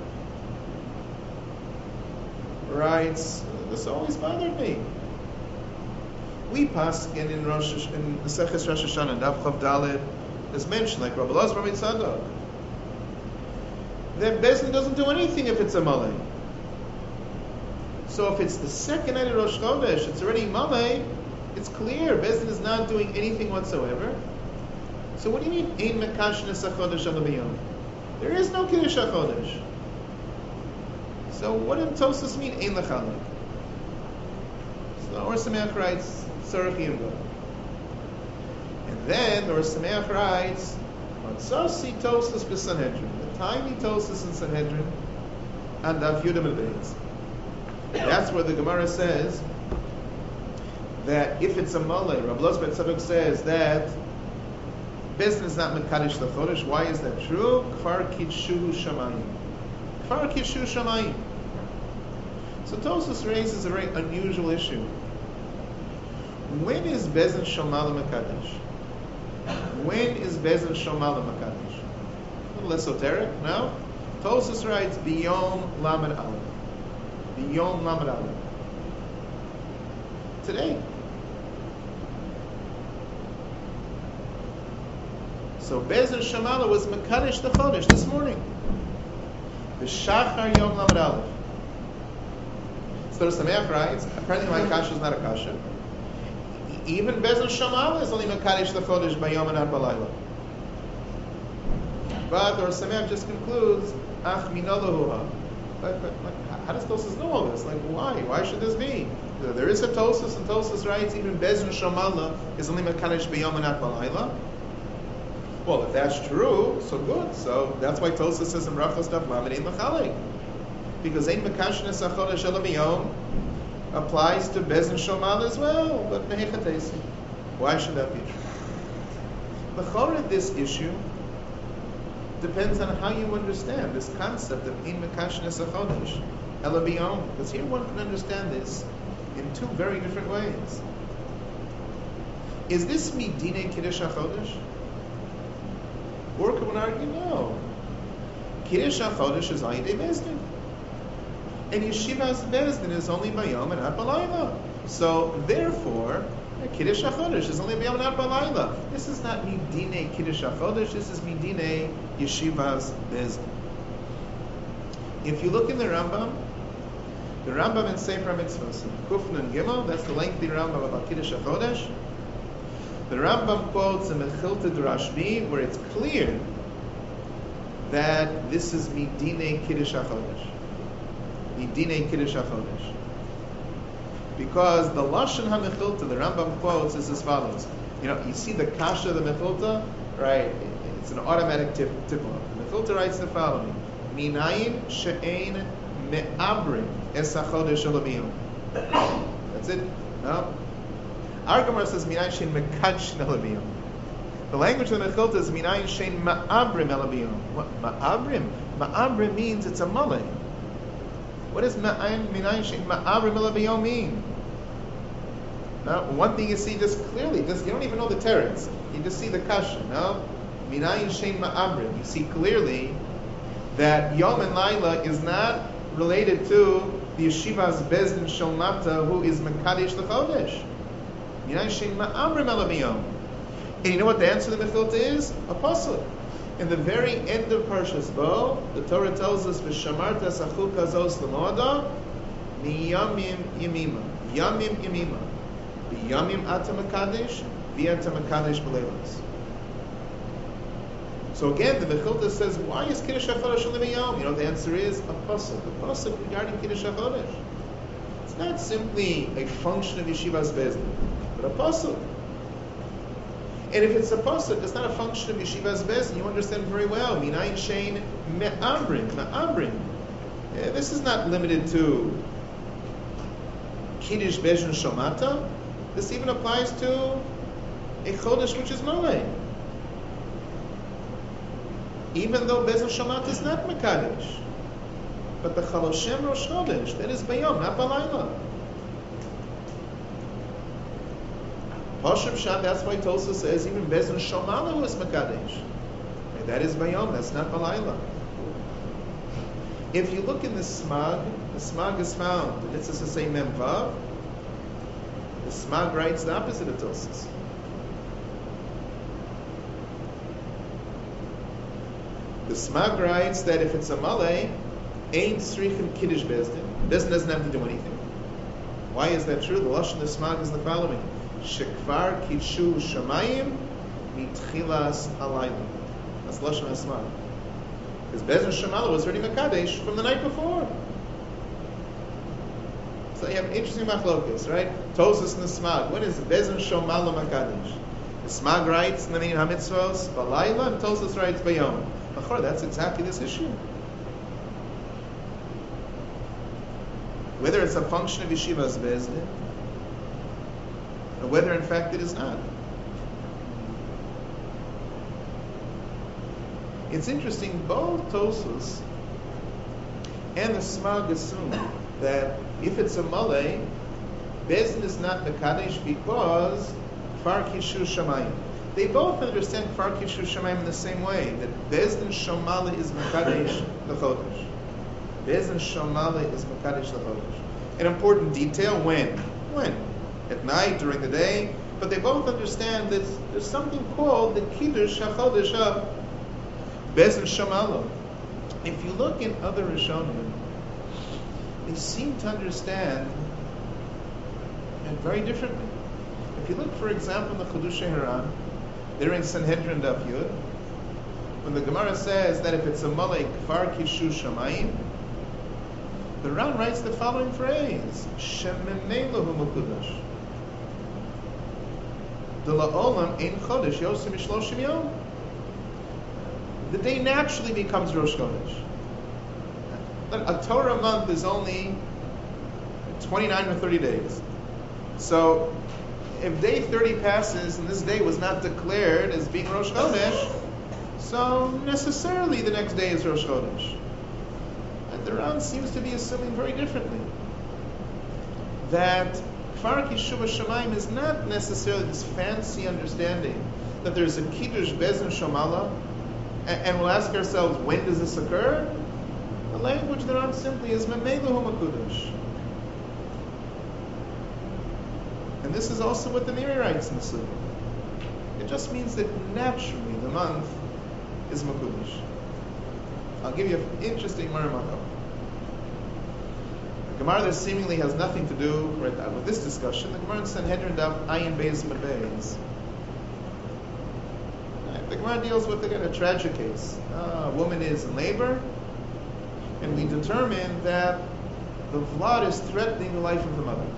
writes, this always bothered me. We paskin in the Seches Rosh Hashanah Daf Chav Daled is mentioned like Rabbi Elazar Bar Tzadok that Bezdin doesn't do anything if it's a Malay. So if it's the second night of Rosh Chodesh, it's already Malay. It's clear Bezdin is not doing anything whatsoever. So what do you mean Ein Mekashnes HaChodesh Al B'Yom? There is no Kiddush HaChodesh. So what did Tosos mean Ein Lechalek? So Or Sameach writes Tzarech Yimba. And then the Or Sameach writes Matzasi Tosos b'Sanhedrin. The tiny Tosos in Sanhedrin and Daf Yud Amud Beis. That's where the Gemara says that if it's a Malay, Rabbi Elazar Bar Tzadok says that Bezdin is not Mekadesh the Chodesh. Why is that true? Kfar Kidshu Shamayim. Kfar Kidshu Shamayim. So Tosos raises a very unusual issue. When is Bezdin Shomala Mekadesh? When is Bezdin Shomala Mekadesh? A little esoteric, no? Tosos writes Biyom Lamed Aleph. Biyom Lamed Aleph. Today. So Bezdin Shomala was Mekadesh the Chodesh this morning. The Shachar Yom Lamed Aleph. So the Sameach writes, apparently my kasha is not a kasha. Even Bezdin Shomala is only Mekadesh the Chodesh by Yom and not Balayla. But the Sameach just concludes, Ach minolahuha. But how does Tosos know all this? Like, why? Why should this be? There is a Tosos, and Tosos writes even Bezdin Shomala is only Mekadesh by Yom and not Balayla. Well, if that's true, so good. So that's why Tosos says in Brachos Daf Lamed Ein Lechalek. Because Ein Mekashnes HaChodesh Ela B'Yom applies to Bezdin Shomala as well. But Mehechatesi. Why should that be true? The core of this issue depends on how you understand this concept of Ein Mekashnes HaChodesh Ela B'Yom. Because here one can understand this in 2 very different ways. Is this Midine Kiddush HaChodesh? Or could one argue, no. Kiddush HaChodesh is Ayidei Bezdin. And Yeshivas Bezdin is only Bayom and not Balayla. So, therefore, Kiddush HaChodesh is only Bayom and not Balayla. This is not Midine Kiddush HaChodesh, this is Midine Yeshivas Bezdin. If you look in the Rambam in Sefer HaMitzvos, Kufnun Gimel, that's the lengthy Rambam about Kiddush HaChodesh. The Rambam quotes a Mechilta D'Rashbi where it's clear that this is Midine Kiddush HaChodesh. Midine Kiddush HaChodesh. Because the Lashon HaMechilta, the Rambam quotes, is as follows. You see the Kasha of the Mechilta? Right? It's an automatic tip-off. The Mechilta writes the following. Minayin she'ein me'abrin es HaChodesh Elamiyim. That's it. No? Our Gemara says Minayin she'ein mekadshin Elamiyim. The language of the Mechilta is minayin shein ma'abrim el biyom. What ma'abrim? Ma'abrim means it's a malay. What does minayin shein ma'abrim el biyom mean? Now, one thing you see just clearly, you don't even know the teretz. You just see the kasha. No, minayin shein ma'abrim. You see clearly that Yom and Laila is not related to the yeshivas bezdin shalmata who is mekadesh l'chodesh. Minayin shein ma'abrim el biyom. And you know what the answer to the Mechilta is? A pasuk. In the very end of Parshas Bo, the Torah tells us, "V'shamarta sachuka zos l'moada miyamim yamima." Yamim yamima. V'yamim ata mekadesh, v'ata mekadesh b'leilos. So again, the Mechilta says, why is Kiddush HaChodesh only Yom? You know, the answer is a pasuk. A pasuk regarding Kiddush HaChodesh. It's not simply a function of Yeshivas Bezdin, but a pasuk. And if it's a pasuk, it's not a function of Yeshivas Bezdin. You understand very well. Minayin shein me'amrim. This is not limited to Kiddush Bezdin Shomata. This even applies to a Chodesh which is Malay. Even though Bezdin Shomata is not Mekadesh. But the Chaloshem Rosh Chodesh, that is Bayom, not Balayla. Pashup Shad, that's why Tosa says even Bezdin Shomala was Mekadesh. That is Bayom, that's not Balayla. If you look in the Smag is found, and it's the same Memvav. The Smag writes the opposite of Tosas. The Smag writes that if it's a Malay, ain't Srichim Kiddush Bezdin. Bezdin doesn't have to do anything. Why is that true? The Lashon of the Smag is the following. Shekvar Kidshu Shamayim Mitchilas Halayla. That's Lashon of the Smag. Because Bezdin Shomala was already Mekadesh from the night before. So you have interesting machlokas, right? Tosas and the Smag. When is Bezdin Shomala Mekadesh? The Smag writes in the Minyan HaMitzvos, Balayla, and Tosas writes Bayom. That's exactly this issue. Whether it's a function of Yeshivas Bezdin, or whether in fact it is not. It's interesting, both Tosas and the Smag assume that if it's a Malay, Bezdin is not Mekadesh because Kfar Kishu Shamayim. They both understand Kfar Kishu Shamayim in the same way, that Bezdin Shomala is Mekadesh L'chodesh. Bezdin Shomala is Mekadesh L'chodesh. An important detail, when? At night, during the day. But they both understand that there's something called the Kiddush HaChodesh of Bezdin Shomala. If you look in other Rishonim, they seem to understand it very differently. If you look, for example, in the Chiddushei Haran, they're in Sanhedrin Daf Yud, when the Gemara says that if it's a Malay Kfar Kishu Shamayim, the Ran writes the following phrase: Shemenei lahu Mekudash. The la'olam ein chodesh yosim mishloshim yom. The day naturally becomes Rosh Chodesh. A Torah month is only 29 or 30 days. So, if day 30 passes and this day was not declared as being Rosh Chodesh, so necessarily the next day is Rosh Chodesh. And the Ran seems to be assuming very differently. That Kfar Kishu Shamayim is not necessarily this fancy understanding that there's a Kiddush Bezdin Shomala, and we'll ask ourselves, when does this occur? The language that Ran simply is Memei lahu Mekudash. And this is also what the Miri writes in the Sukkah. It just means that naturally the month is Mekudash. I'll give you an interesting Maramaka. The Gemara that seemingly has nothing to do with this discussion, the Gemara in Sanhedrin Daf Ayin Beis Mebeis. The Gemara deals with a tragic case. A woman is in labor, and we determine that the Vlad is threatening the life of the mother.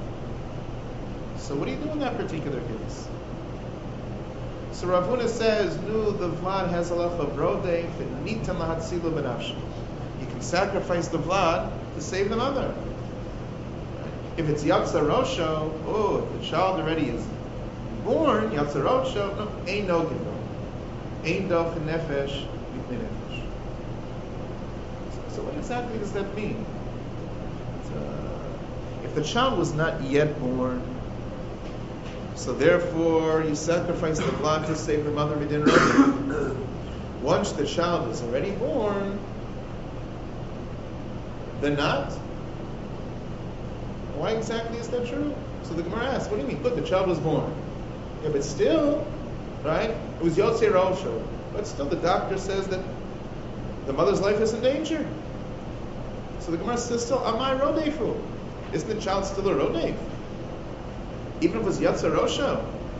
So what do you do in that particular case? So Rav Huna says, no, the Vlad has halacha brodei v'nitan lahatzilu b'nafshe. You can sacrifice the Vlad to save the mother. If it's Yatsa Rosho, if the child already is born, Yatzarosho, no, Ein Nogin Bo. Ein Doch Nefesh Mipnei Nefesh. So what exactly does that mean? If the child was not yet born, so therefore you sacrifice the blood to save the mother within Rosh. Once the child is already born, then not. Why exactly is that true? So the Gemara asks, what do you mean? Good, the child was born. Yeah, but still, right? It was Yotzei Rosho. But still the doctor says that the mother's life is in danger. So the Gemara says still, Amai Rodefu. Isn't the child still a Rodef? Even if it was Yotzei Rosho?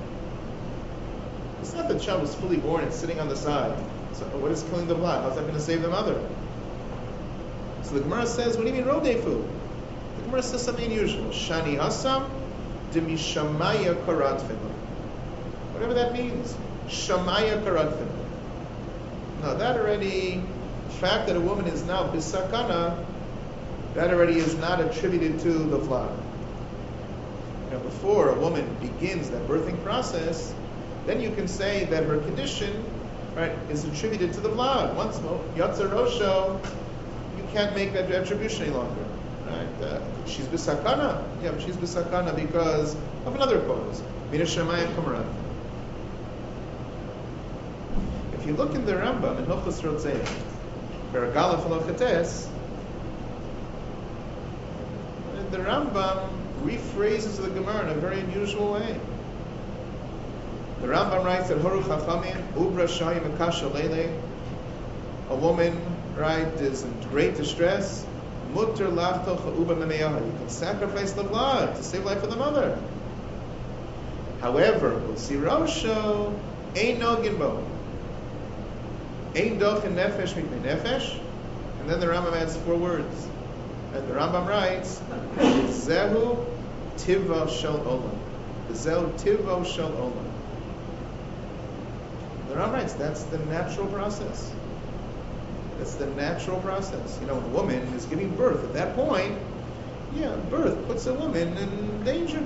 It's not that the child was fully born and sitting on the side. So what is killing the blood? How's that going to save the mother? So the Gemara says, what do you mean Rodefu? The Gemara says something unusual. Shani Hasam Demishamaya Karat Fidla. Whatever that means. Shamaya Karat Fidla. Now that already, the fact that a woman is now Bisakana, that already is not attributed to the flood. Now before a woman begins that birthing process, then you can say that her condition, right, is attributed to the blood. Once Yatzer Rosho, you can't make that attribution any longer. Right? She's Bisakana. Yeah, but she's Bisakana because of another cause. Mina Shemayim Kamaran. If you look in the Rambam in Hilchos Rotzei, Beragala Falochates, the Rambam rephrases the Gemara in a very unusual way. The Rambam writes that Horu Chachamim Ubra Shayim Akasha Lele, a woman, right, is in great distress. Mutter Lachto Chauba Memeyaha. You can sacrifice the blood to save life of the mother. However, Utsi Rosho Ein Nogin Bo. Ein Doch Nefesh Mipnei Nefesh. And then the Rambam adds 4 words. And the Rambam writes, Zehu Tiva Shel Olam. Zehu Tiva Shel Olam. The Rambam writes, that's the natural process. That's the natural process. You know, when a woman is giving birth, at that point, yeah, birth puts a woman in danger.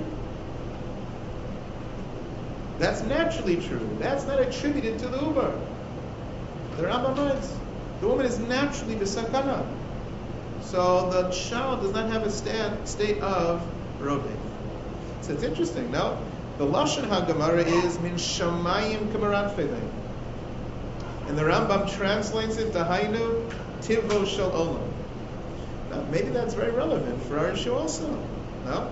That's naturally true. That's not attributed to the Uber. The Rambam writes, the woman is naturally B'sakana. So the child does not have a state of rodef. So it's interesting. Now, the Lashon HaGemara is min shamayim kamarat fedei. And the Rambam translates it to Hainu Tivo Shel Olam. Now, maybe that's very relevant for our issue also. No?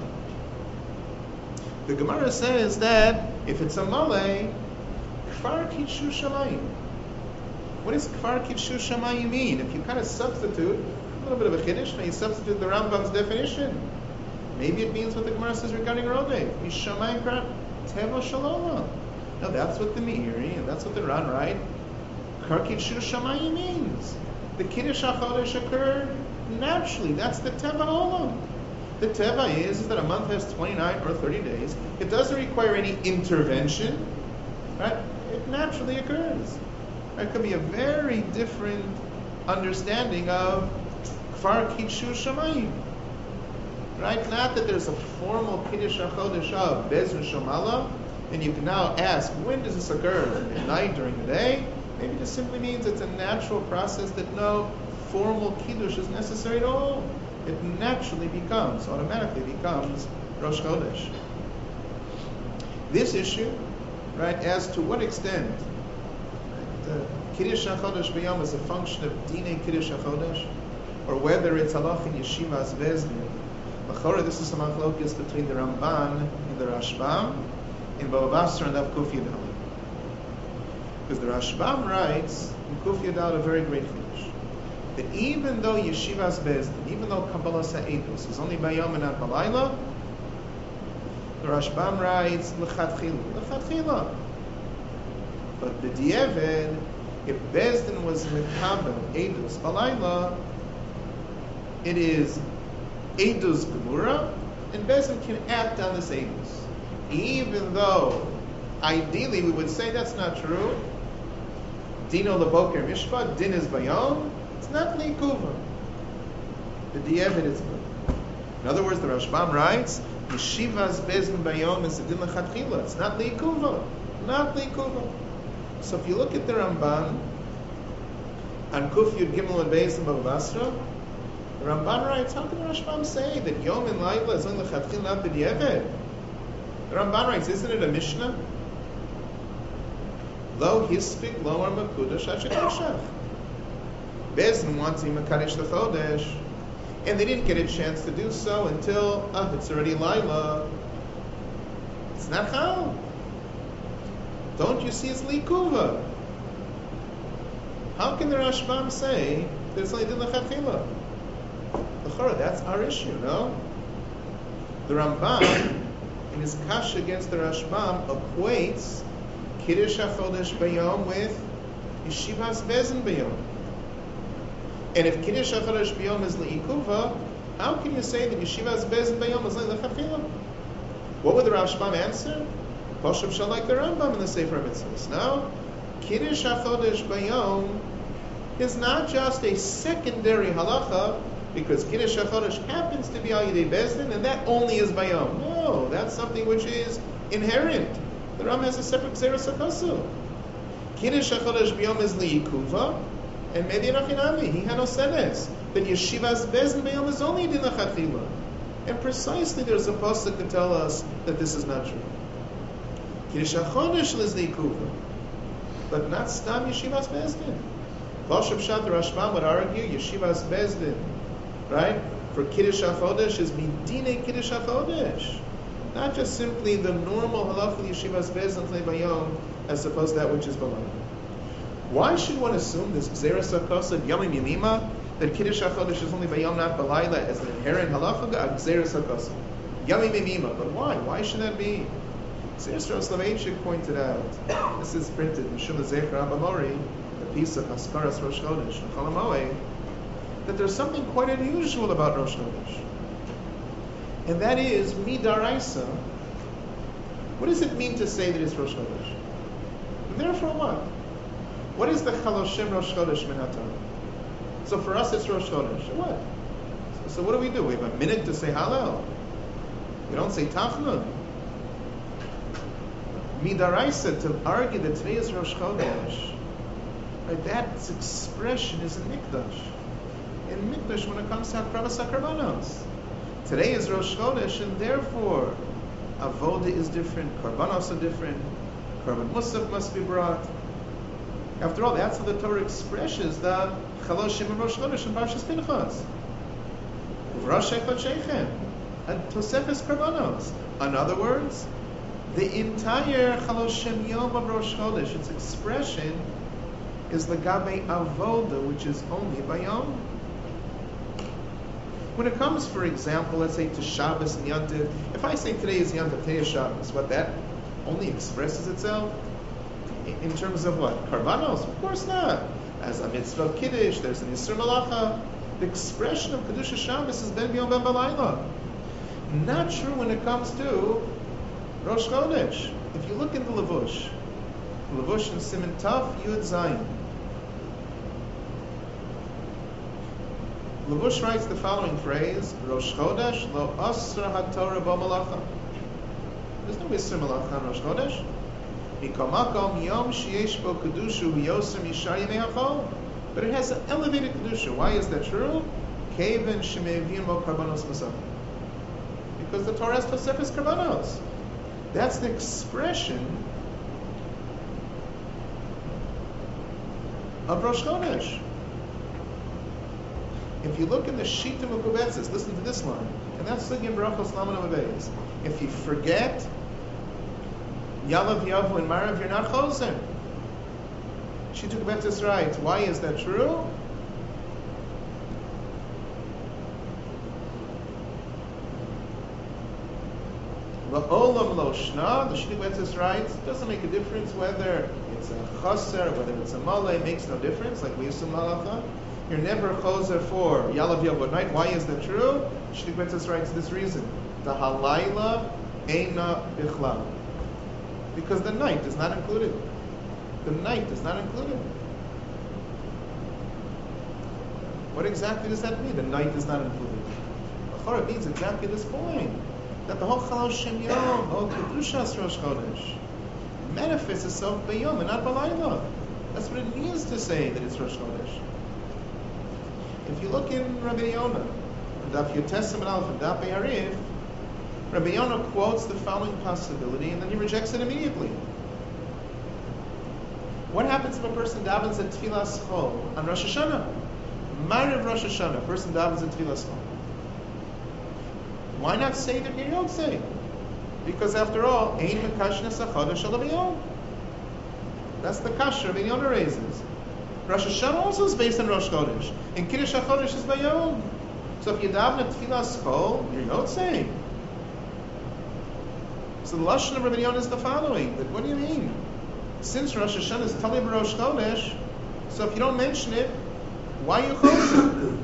The Gemara says that if it's a Malay, Kfar Kitshu Shamayim. What does Kfar Kitshu Shamayim mean? If you kind of substitute, a little bit of a Kiddush, now you substitute the Rambam's definition. Maybe it means what the Gemara says regarding Rodef. Mishamayim Kfar Tivo Shel Olam. Now that's what the Meiri, and that's what the Ran write. Kiddush Shamayim means the Kiddush HaChodesh occurred naturally. That's the Teva Olam. The Teva is that a month has 29 or 30 days. It doesn't require any intervention. Right? It naturally occurs. It could be a very different understanding of Kfar Kiddush Shamayim. Right? Not that there's a formal Kiddush HaChodesh of Bezra Shomala, and you can now ask, when does this occur? At night, during the day? Maybe it just simply means it's a natural process that no formal Kiddush is necessary at all. It naturally becomes, automatically becomes Rosh Chodesh. This issue, right, as to what extent the Kiddush HaChodesh B'Yom is a function of Dinei Kiddush HaChodesh, or whether it's halach in Yeshivas Bezdin. L'chora, this is a machlokes between the Ramban and the Rashbam in Bava Basra and Av Kuf Yud Aleph. Because the Rashbam writes in Kuf Yud Aleph a very great Kiddush, that even though Yeshivas Bezdin, even though Kabbalah Sa'edus is only Bayom and not Balayla, the Rashbam writes L'chatchila. But B'di'eved, if Bezdin was Mekabel Edus Balayla, it is Edus Gemura, and Bezdin can act on this Edus. Even though ideally we would say that's not true. Dino Leboker Mishpat, Din is Bayom, it's not Leikuva. The Di'evid is good. In other words, the Rashbam writes, Yeshivas Bezin Bayom is a din lechatchila. It's not liikuva. Not liikuva. So if you look at the Ramban, on Kuf Yud Gimel and Beis and Bava Basra, the Ramban writes, how can the Rashbam say that Yom and Laila is only lechatchila, not b'diavad? The Ramban writes, isn't it a Mishnah? Lo hispik lo ar makudash hashekashach. Bezin wants to makadesh the chodesh, and they didn't get a chance to do so until it's already Laila. It's not how. Don't you see it's likuva? How can the Rashbam say that it's only din lechatchila? That's our issue, no? The Ramban, in his kasha against the Rashbam, equates Kiddush HaChodesh Bayom with Yeshivas Bezin Bayom. And if Kiddush HaChodesh Bayom is Le'ikuva, how can you say that Yeshivas Bezin Bayom is Le'lechatchila? What would the Rashbam answer? Poshuv shall like the Rambam in the Sefer Mitzvahs. No? Kiddush HaChodesh Bayom is not just a secondary halacha, because Kiddush HaChodesh happens to be Al Yidei Bezdin, and that only is Bayom. No, that's something which is inherent. The Ram has a separate Xeris HaKosu. Kiddush HaChodesh Bayom is Li'ikuva, and Medi Rachinami, he had no senes. But Yeshivas Bezdin Bayom is only Din Lechatchila. And precisely there's a pasuk to tell us that this is not true. Kiddush HaChodesh is Li'ikuva, but not Stam Yeshivas Bezdin. Voshav Shat Rashbam would argue Yeshivas Bezdin, right? For Kiddush HaChodesh is Midine Kiddush HaChodesh. Not just simply the normal halacha Yeshivas Bezdin Bayom, as opposed to that which is below. Why should one assume this Gzeras HaKosa Yomim Yemima, that Kiddush HaChodesh is only Bayom, not Balayla, as an inherent halacha? Gzeras HaKosa. Yomim Yemima. But why? Why should that be? Zeres Rosh Soloveitchik pointed out, this is printed in Shula Zecher Abba Mori, the piece of Haskaras Rosh Chodesh, and Chol HaMoed, that there's something quite unusual about Rosh Chodesh. And that is, Midaraisa. What does it mean to say that it's Rosh Chodesh? And therefore what? What is the Chaloshim Rosh Chodesh Min HaTorah? So for us it's Rosh Chodesh. What? So what do? We have a minute to say Hallel. We don't say Tafnun. Midaraisa, to argue that today is Rosh Chodesh, right, that expression is in Mikdash. In Mikdash, when it comes to Hakravas HaKarbanos. Today is Rosh Chodesh, and therefore, Avoda is different, Karbanos are different, Karban Musaf must be brought. After all, that's how the Torah expresses the Chaloshim and Rosh Chodesh and Parshas Pinchas. Rosh Sheichem, and Tosefes Karbanos. In other words, the entire Chaloshim Yom of Rosh Chodesh, its expression is the Gabe Avoda, which is only by Yom. When it comes, for example, let's say to Shabbos and Yontif, if I say today is Yontif, today is Shabbos, what, that only expresses itself? In terms of what? Karbanos? Of course not. As a mitzvah of Kiddush, there's an Yisur Malacha. The expression of Kedusha Shabbos is Ben B'Yom Ben B'Layla. Not true when it comes to Rosh Chodesh. If you look in the Levush in Siman Taf Yud Zayin, Levush writes the following phrase: Rosh Chodesh lo asra haTorah b'malacha. There's no Yisur Malacha on Rosh Chodesh. Mikol makom yom sheyesh bo kedusha v'yoser mishar yemei hachol. But it has an elevated kedusha. Why is that true? Keven shemeivim bo karbanos masach. Because the Torah has tosefes karbanos. That's the expression of Rosh Chodesh. If you look in the Shita Mekubetzes, listen to this line, and that's Sugim Barachos Laman Amabeis. If you forget Yalav Yavu and Marav, you're not Choser. Shita Mekubetzes writes, why is that true? La'olam lo shna, the Shita Mekubetzes writes, it doesn't make a difference whether it's a Chaser, whether it's a Malay, it makes no difference, like we assume Malacha. You're never choser for Yalav Yav at night. Why is that true? Shita Mekubetzes writes this reason: the halayla eina bichlal, because the night is not included. The night is not included. What exactly does that mean? The night is not included. L'chora means exactly this point, that the whole Chal Shem Yom, the whole Kedushas Rosh Chodesh, manifests itself B'Yom and not B'Layla. That's what it means to say that it's Rosh Chodesh. If you look in Rabbi Yonah, Daf Yotesim and Aleph and Daf Be'ariv, Rabbi Yonah quotes the following possibility and then he rejects it immediately. What happens if a person davens at Tfilas Chol on Rosh Hashanah? Ma'ariv Rosh Hashanah, a person davens at Tfilas Chol. Why not say that you don't say? Because after all, Ein Mekashnes HaChodesh Shel B'Yom. That's the kasha Rabbi Yonah raises. Rosh Hashanah also is based on Rosh Chodesh, and Kiddush HaChodesh is B'Yom. So if you daven at Tfilas Chol, you're not saying. So the lashon of Rabbi Yonah is the following: that what do you mean? Since Rosh Hashanah is Tali B'Rosh Chodesh, so if you don't mention it, why are you chosen?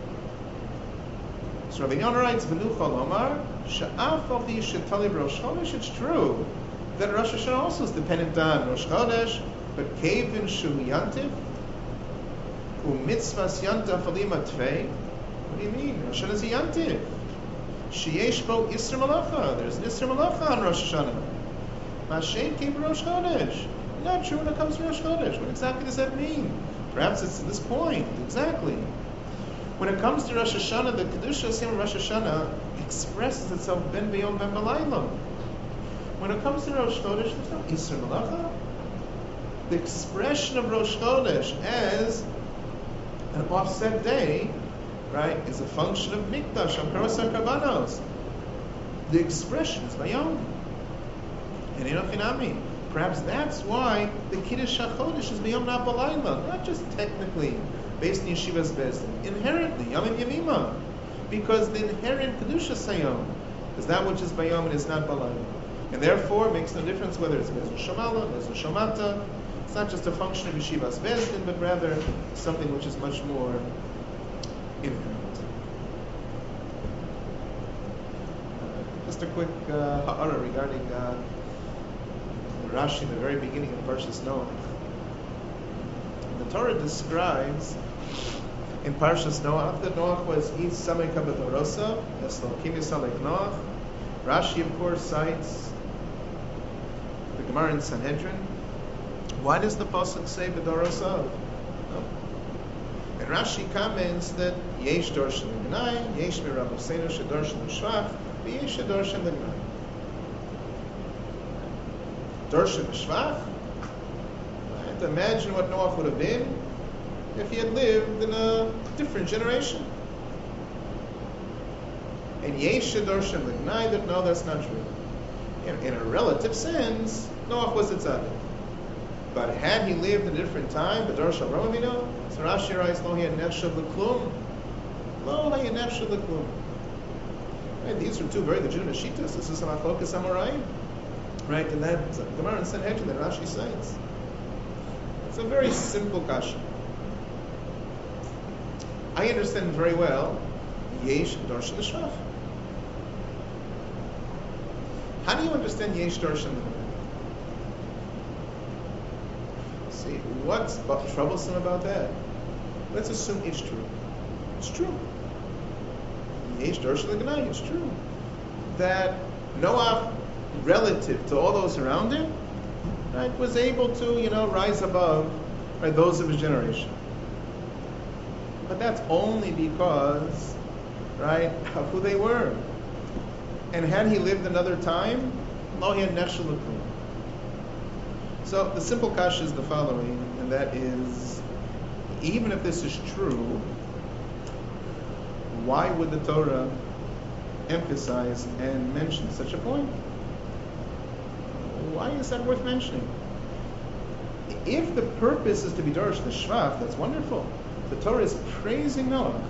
So Rabbi Yonah writes, "V'nu chol omar she'af al pi shetali B'Rosh Chodesh." It's true that Rosh Hashanah also is dependent on Rosh Chodesh, but kevin shu yantiv u'mitzvas yantav alima tvei. What do you mean? Rosh Hashanah is a yantiv. Sheyesh bo Isra Malacha. There's an Isra Malacha on Rosh Hashanah. Mashen came Rosh Chodesh. Not true when it comes to Rosh Chodesh. What exactly does that mean? Perhaps it's this point. Exactly. When it comes to Rosh Hashanah, the Kedusha Hashem Rosh Hashanah expresses itself ben b'yom ben b'layla. When it comes to Rosh Chodesh, there's no Isra Malacha. The expression of Rosh Chodesh as an offset day, right, is a function of Mikdash, of Karosar Karbanos. The expression is Bayom. And Enochinami. Perhaps that's why the Kiddush HaChodesh is Bayom not Balayla, not just technically based in Yeshiva's Bezdin, inherently, Yom Yamima. Because the inherent Kedusha Sayom is that which is Bayom and is not Balayla. And therefore, it makes no difference whether it's Bezdin Shamala, Bezdin Shamata. It's not just a function of Yeshiva's Bezdin, but rather something which is much more inherent. Just a quick ha'ara regarding Rashi in the very beginning of Parshas Noach. The Torah describes in Parshas Noach that Noach was Eid Samei Kabbatorosa, Eslokim Yisalek Noach. Rashi, of course, cites the Gemara in Sanhedrin. Why does the pasuk say B'dorosa? No. And Rashi comments that Yesh Dorshan L'Gnai, Yesh Mirav Hosenu Shedorshan L'Shvach, V'Yesh Shedorshan L'Gnai. Dorshan L'Shvach? Right? Imagine what Noach would have been if he had lived in a different generation. And Yesh Shedorshan L'Gnai, that no, that's not true. In a relative sense, Noach was a tzaddik. But had he lived in a different time, the Dor Shel Avraham Avinu, so Rashi writes, Lo hiya nefsha l'klum. Lo hiya nefsha l'klum. Right, these are two very legitimate shittas. This is a machlokas amoraim. Right, and that Gemara in Sanhedrin that Rashi cites. It's a very simple kasha. I understand very well, Yesh Dorshan L'Shvach. How do you understand Yesh Dorshan L'Shvach? See, what's troublesome about that? Let's assume it's true. It's true. Yesh Dorshan L'Gnai, it's true. That Noach, relative to all those around him, right, was able to, rise above, right, those of his generation. But that's only because, right, of who they were. And had he lived another time, lo hiya nefsha l'klum. So the simple kasha is the following, and that is, even if this is true, why would the Torah emphasize and mention such a point? Why is that worth mentioning? If the purpose is to be Dorish the Shvach, that's wonderful. The Torah is praising Noah.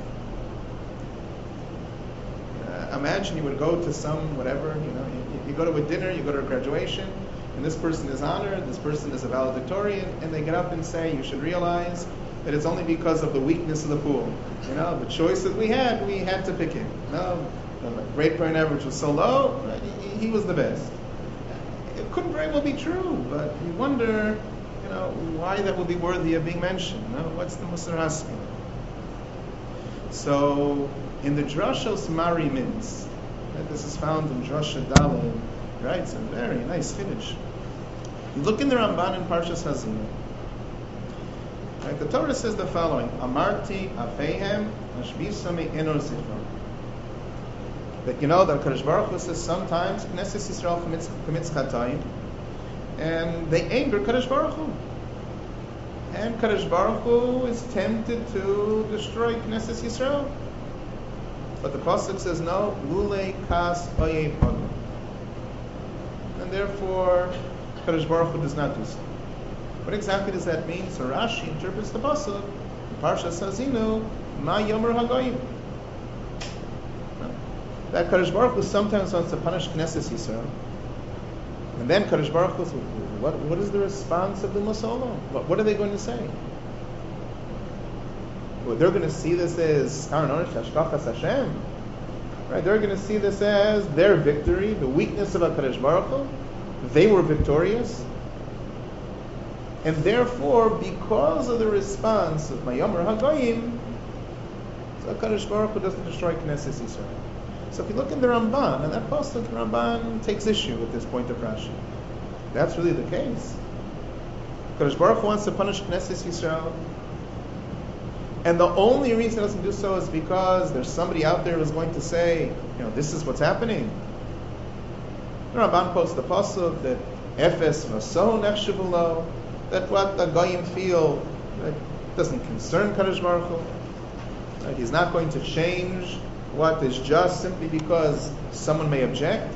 Imagine you would go to some whatever, you go to a dinner, you go to a graduation, and this person is honored, this person is a valedictorian, and they get up and say, you should realize that it's only because of the weakness of the pool. The choice that we had to pick him. The grade point average was so low, he was the best. It couldn't very well be true, but you wonder, why that would be worthy of being mentioned. What's the Musar Hasmi? So, In the Drashos Marimins, this is found in Drasha Daled, right? It's a very nice Chiddush. You look in the Ramban in Parshas Hazinu. Right? The Torah says the following: Amarti afeihem ashbisami enor zichron. That that Kadosh Baruch Hu says sometimes Knesset Yisrael commits chatayim, and they anger Kadosh Baruch Hu. And Kadosh Baruch Hu is tempted to destroy Knesset Yisrael. But the Pasuk says no, lulei kas oyev hagam. And therefore, Kadosh Baruch Hu does not do so. What exactly does that mean? So Rashi interprets the Pasuk, Parshas Hazinu, ma yomer hagoyim. That Kadosh Baruch Hu sometimes wants to punish Knesset Yisrael. And then Kadosh Baruch Hu, what is the response of the Musolam? What are they going to say? Well, they're going to see this as Hashkachas Hashem. Right? They're going to see this as their victory, the weakness of HaKadosh Baruch Hu. They were victorious. And therefore, because of the response of Mayomer HaGoyim, so HaKadosh Baruch Hu doesn't destroy Knesset Yisrael. So if you look in the Ramban, and that pasuk, the Ramban takes issue with this point of Rashi. That's really the case. HaKadosh Baruch Hu wants to punish Knesset Yisrael. And the only reason it doesn't do so is because there's somebody out there who's going to say, this is what's happening. The Ramban quotes the pasuk that Efes Vaso Nechshavulo, that what the Goyim feel doesn't concern Kadosh Baruch Hu. Right? He's not going to change what is just simply because someone may object.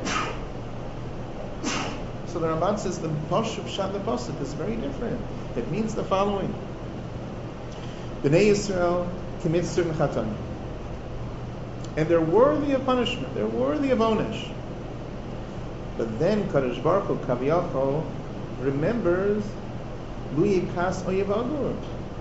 So the Ramban says the Pasuk Pshat the pasuk is very different. It means the following. Bnei Yisrael commit certain chatanim, and they're worthy of punishment. They're worthy of onesh. But then Kadosh Baruch Hu Kaviyachol remembers Lu Yikas Oyev Agur.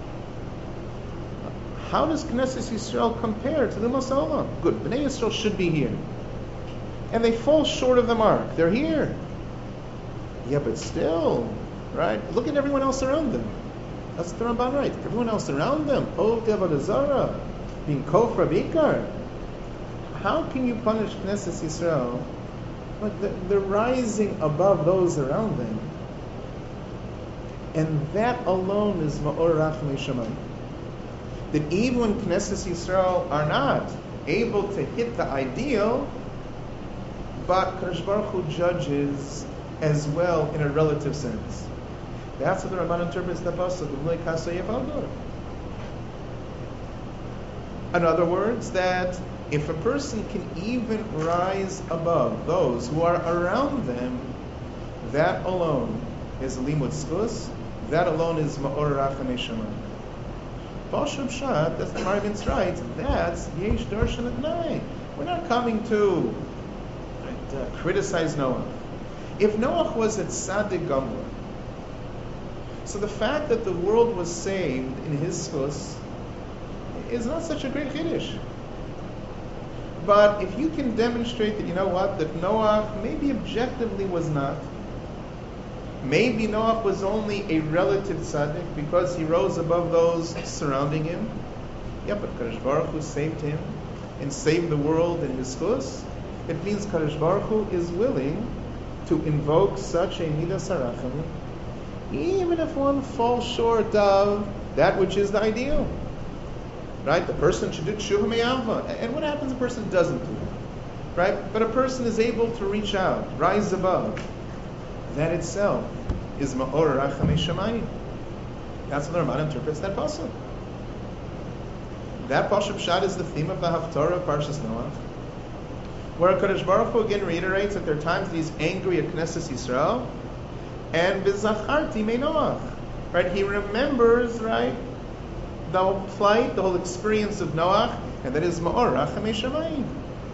How does Knesset Yisrael compare to the Musolam? Good, Bnei Yisrael should be here, and they fall short of the mark. They're here, yeah, but still, right? Look at everyone else around them. That's the Ramban, right? Everyone else around them, Avodah Zarah, being Kofra Bikar. How can you punish Knesset Yisrael? Like they're rising above those around them, and that alone is Ma'or Rachmei Shamayim. That even when Knesset Yisrael are not able to hit the ideal, but Kadosh Baruch Hu judges as well in a relative sense. That's what the Ramban interprets the pasuk. In other words, that if a person can even rise above those who are around them, that alone is limud zchus. That alone is ma'or rachamei shamayim. Pashup Pshat, that's the Marvin's right. That's yesh darshan atnai. We're not coming to criticize Noah. If Noah was at Tzaddik Gamur, so the fact that the world was saved in his zchus is not such a great chiddush. But if you can demonstrate that, that Noah maybe objectively was not, maybe Noah was only a relative tzaddik because he rose above those surrounding him. Yeah, but Kadosh Baruch Hu saved him and saved the world in his zchus. It means Kadosh Baruch Hu is willing to invoke such a midas harachamim, even if one falls short of that which is the ideal. Right? The person should do tshuva me'ava. And what happens if a person doesn't do it? Right? But a person is able to reach out, rise above. That itself is ma'or rachamei shamayim. That's what the Ramban interprets that pasuk. That pasuk pshat is the theme of the Haftarah of Parshas Noah, where HaKadosh Baruch Hu again reiterates that there are times that he's angry at Knesset Yisrael, and v'zacharti me Noach. Right? He remembers, right, the whole plight, the whole experience of Noach, and that is ma'or rachamei shamayim.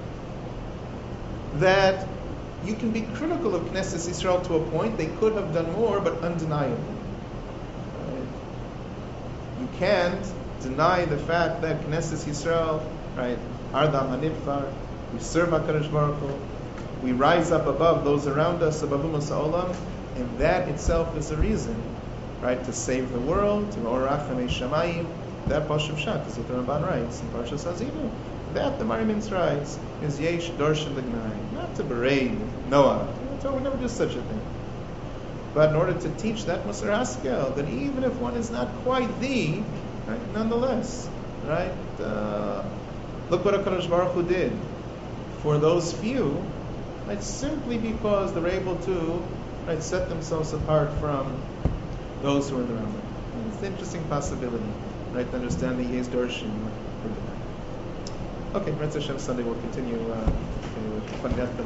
That you can be critical of Knesset Yisrael to a point. They could have done more, but undeniable. Right? You can't deny the fact that Knesset Yisrael, right, Ardam Hanibchar, we serve HaKadosh Baruch Hu, we rise up above those around us, above Umas Ha'olam, and that itself is a reason, right, to save the world, to Ma'or Rachamei Shamayim. That Pashup Pshat is what the Ramban writes in Parshas Hazinu. That the Maimonides writes is Yesh Dorshan L'Gnai, not to berate Noah. The Torah would never do such a thing. But in order to teach that Musar Haskel, that even if one is not quite the, right, nonetheless, right, look what HaKadosh Baruch Hu did for those few, right, simply because they're able to, right, set themselves apart from those who are around them. It's an interesting possibility, right, to understand the Yesh Dorshan. Okay, Ritz Hashem Sunday we'll continue with Pandetta.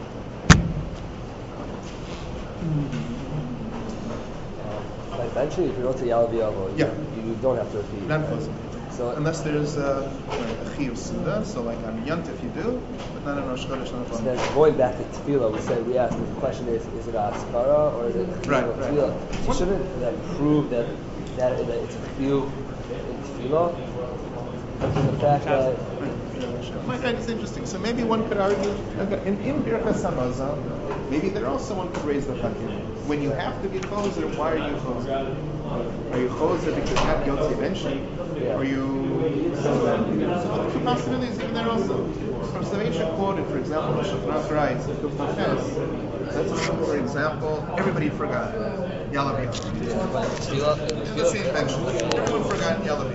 Eventually, if you go to Yalav yeah, you don't have to repeat. Not possible. So unless there's a Chiyuv Suda, so like on Yontif you do, but not on Rosh Chodesh, not so on. then going back to Tefillah, we asked the question is it a Askara or is it Tefillah? You shouldn't then prove that it's a Tefillah in Tefillah. Because the fact that It's interesting. So maybe one could argue in Birchas Hamazon, maybe there also one could raise the fakir. When you have to be choser, why are you choser? Are you choser because you have Yotzi eventually? Yeah. Or you other two possibilities in there also. From Savesha quoted, for example, Shafrat writes, let's assume, for example, everybody forgot Yalav. Let's say eventually everyone forgot Yalav.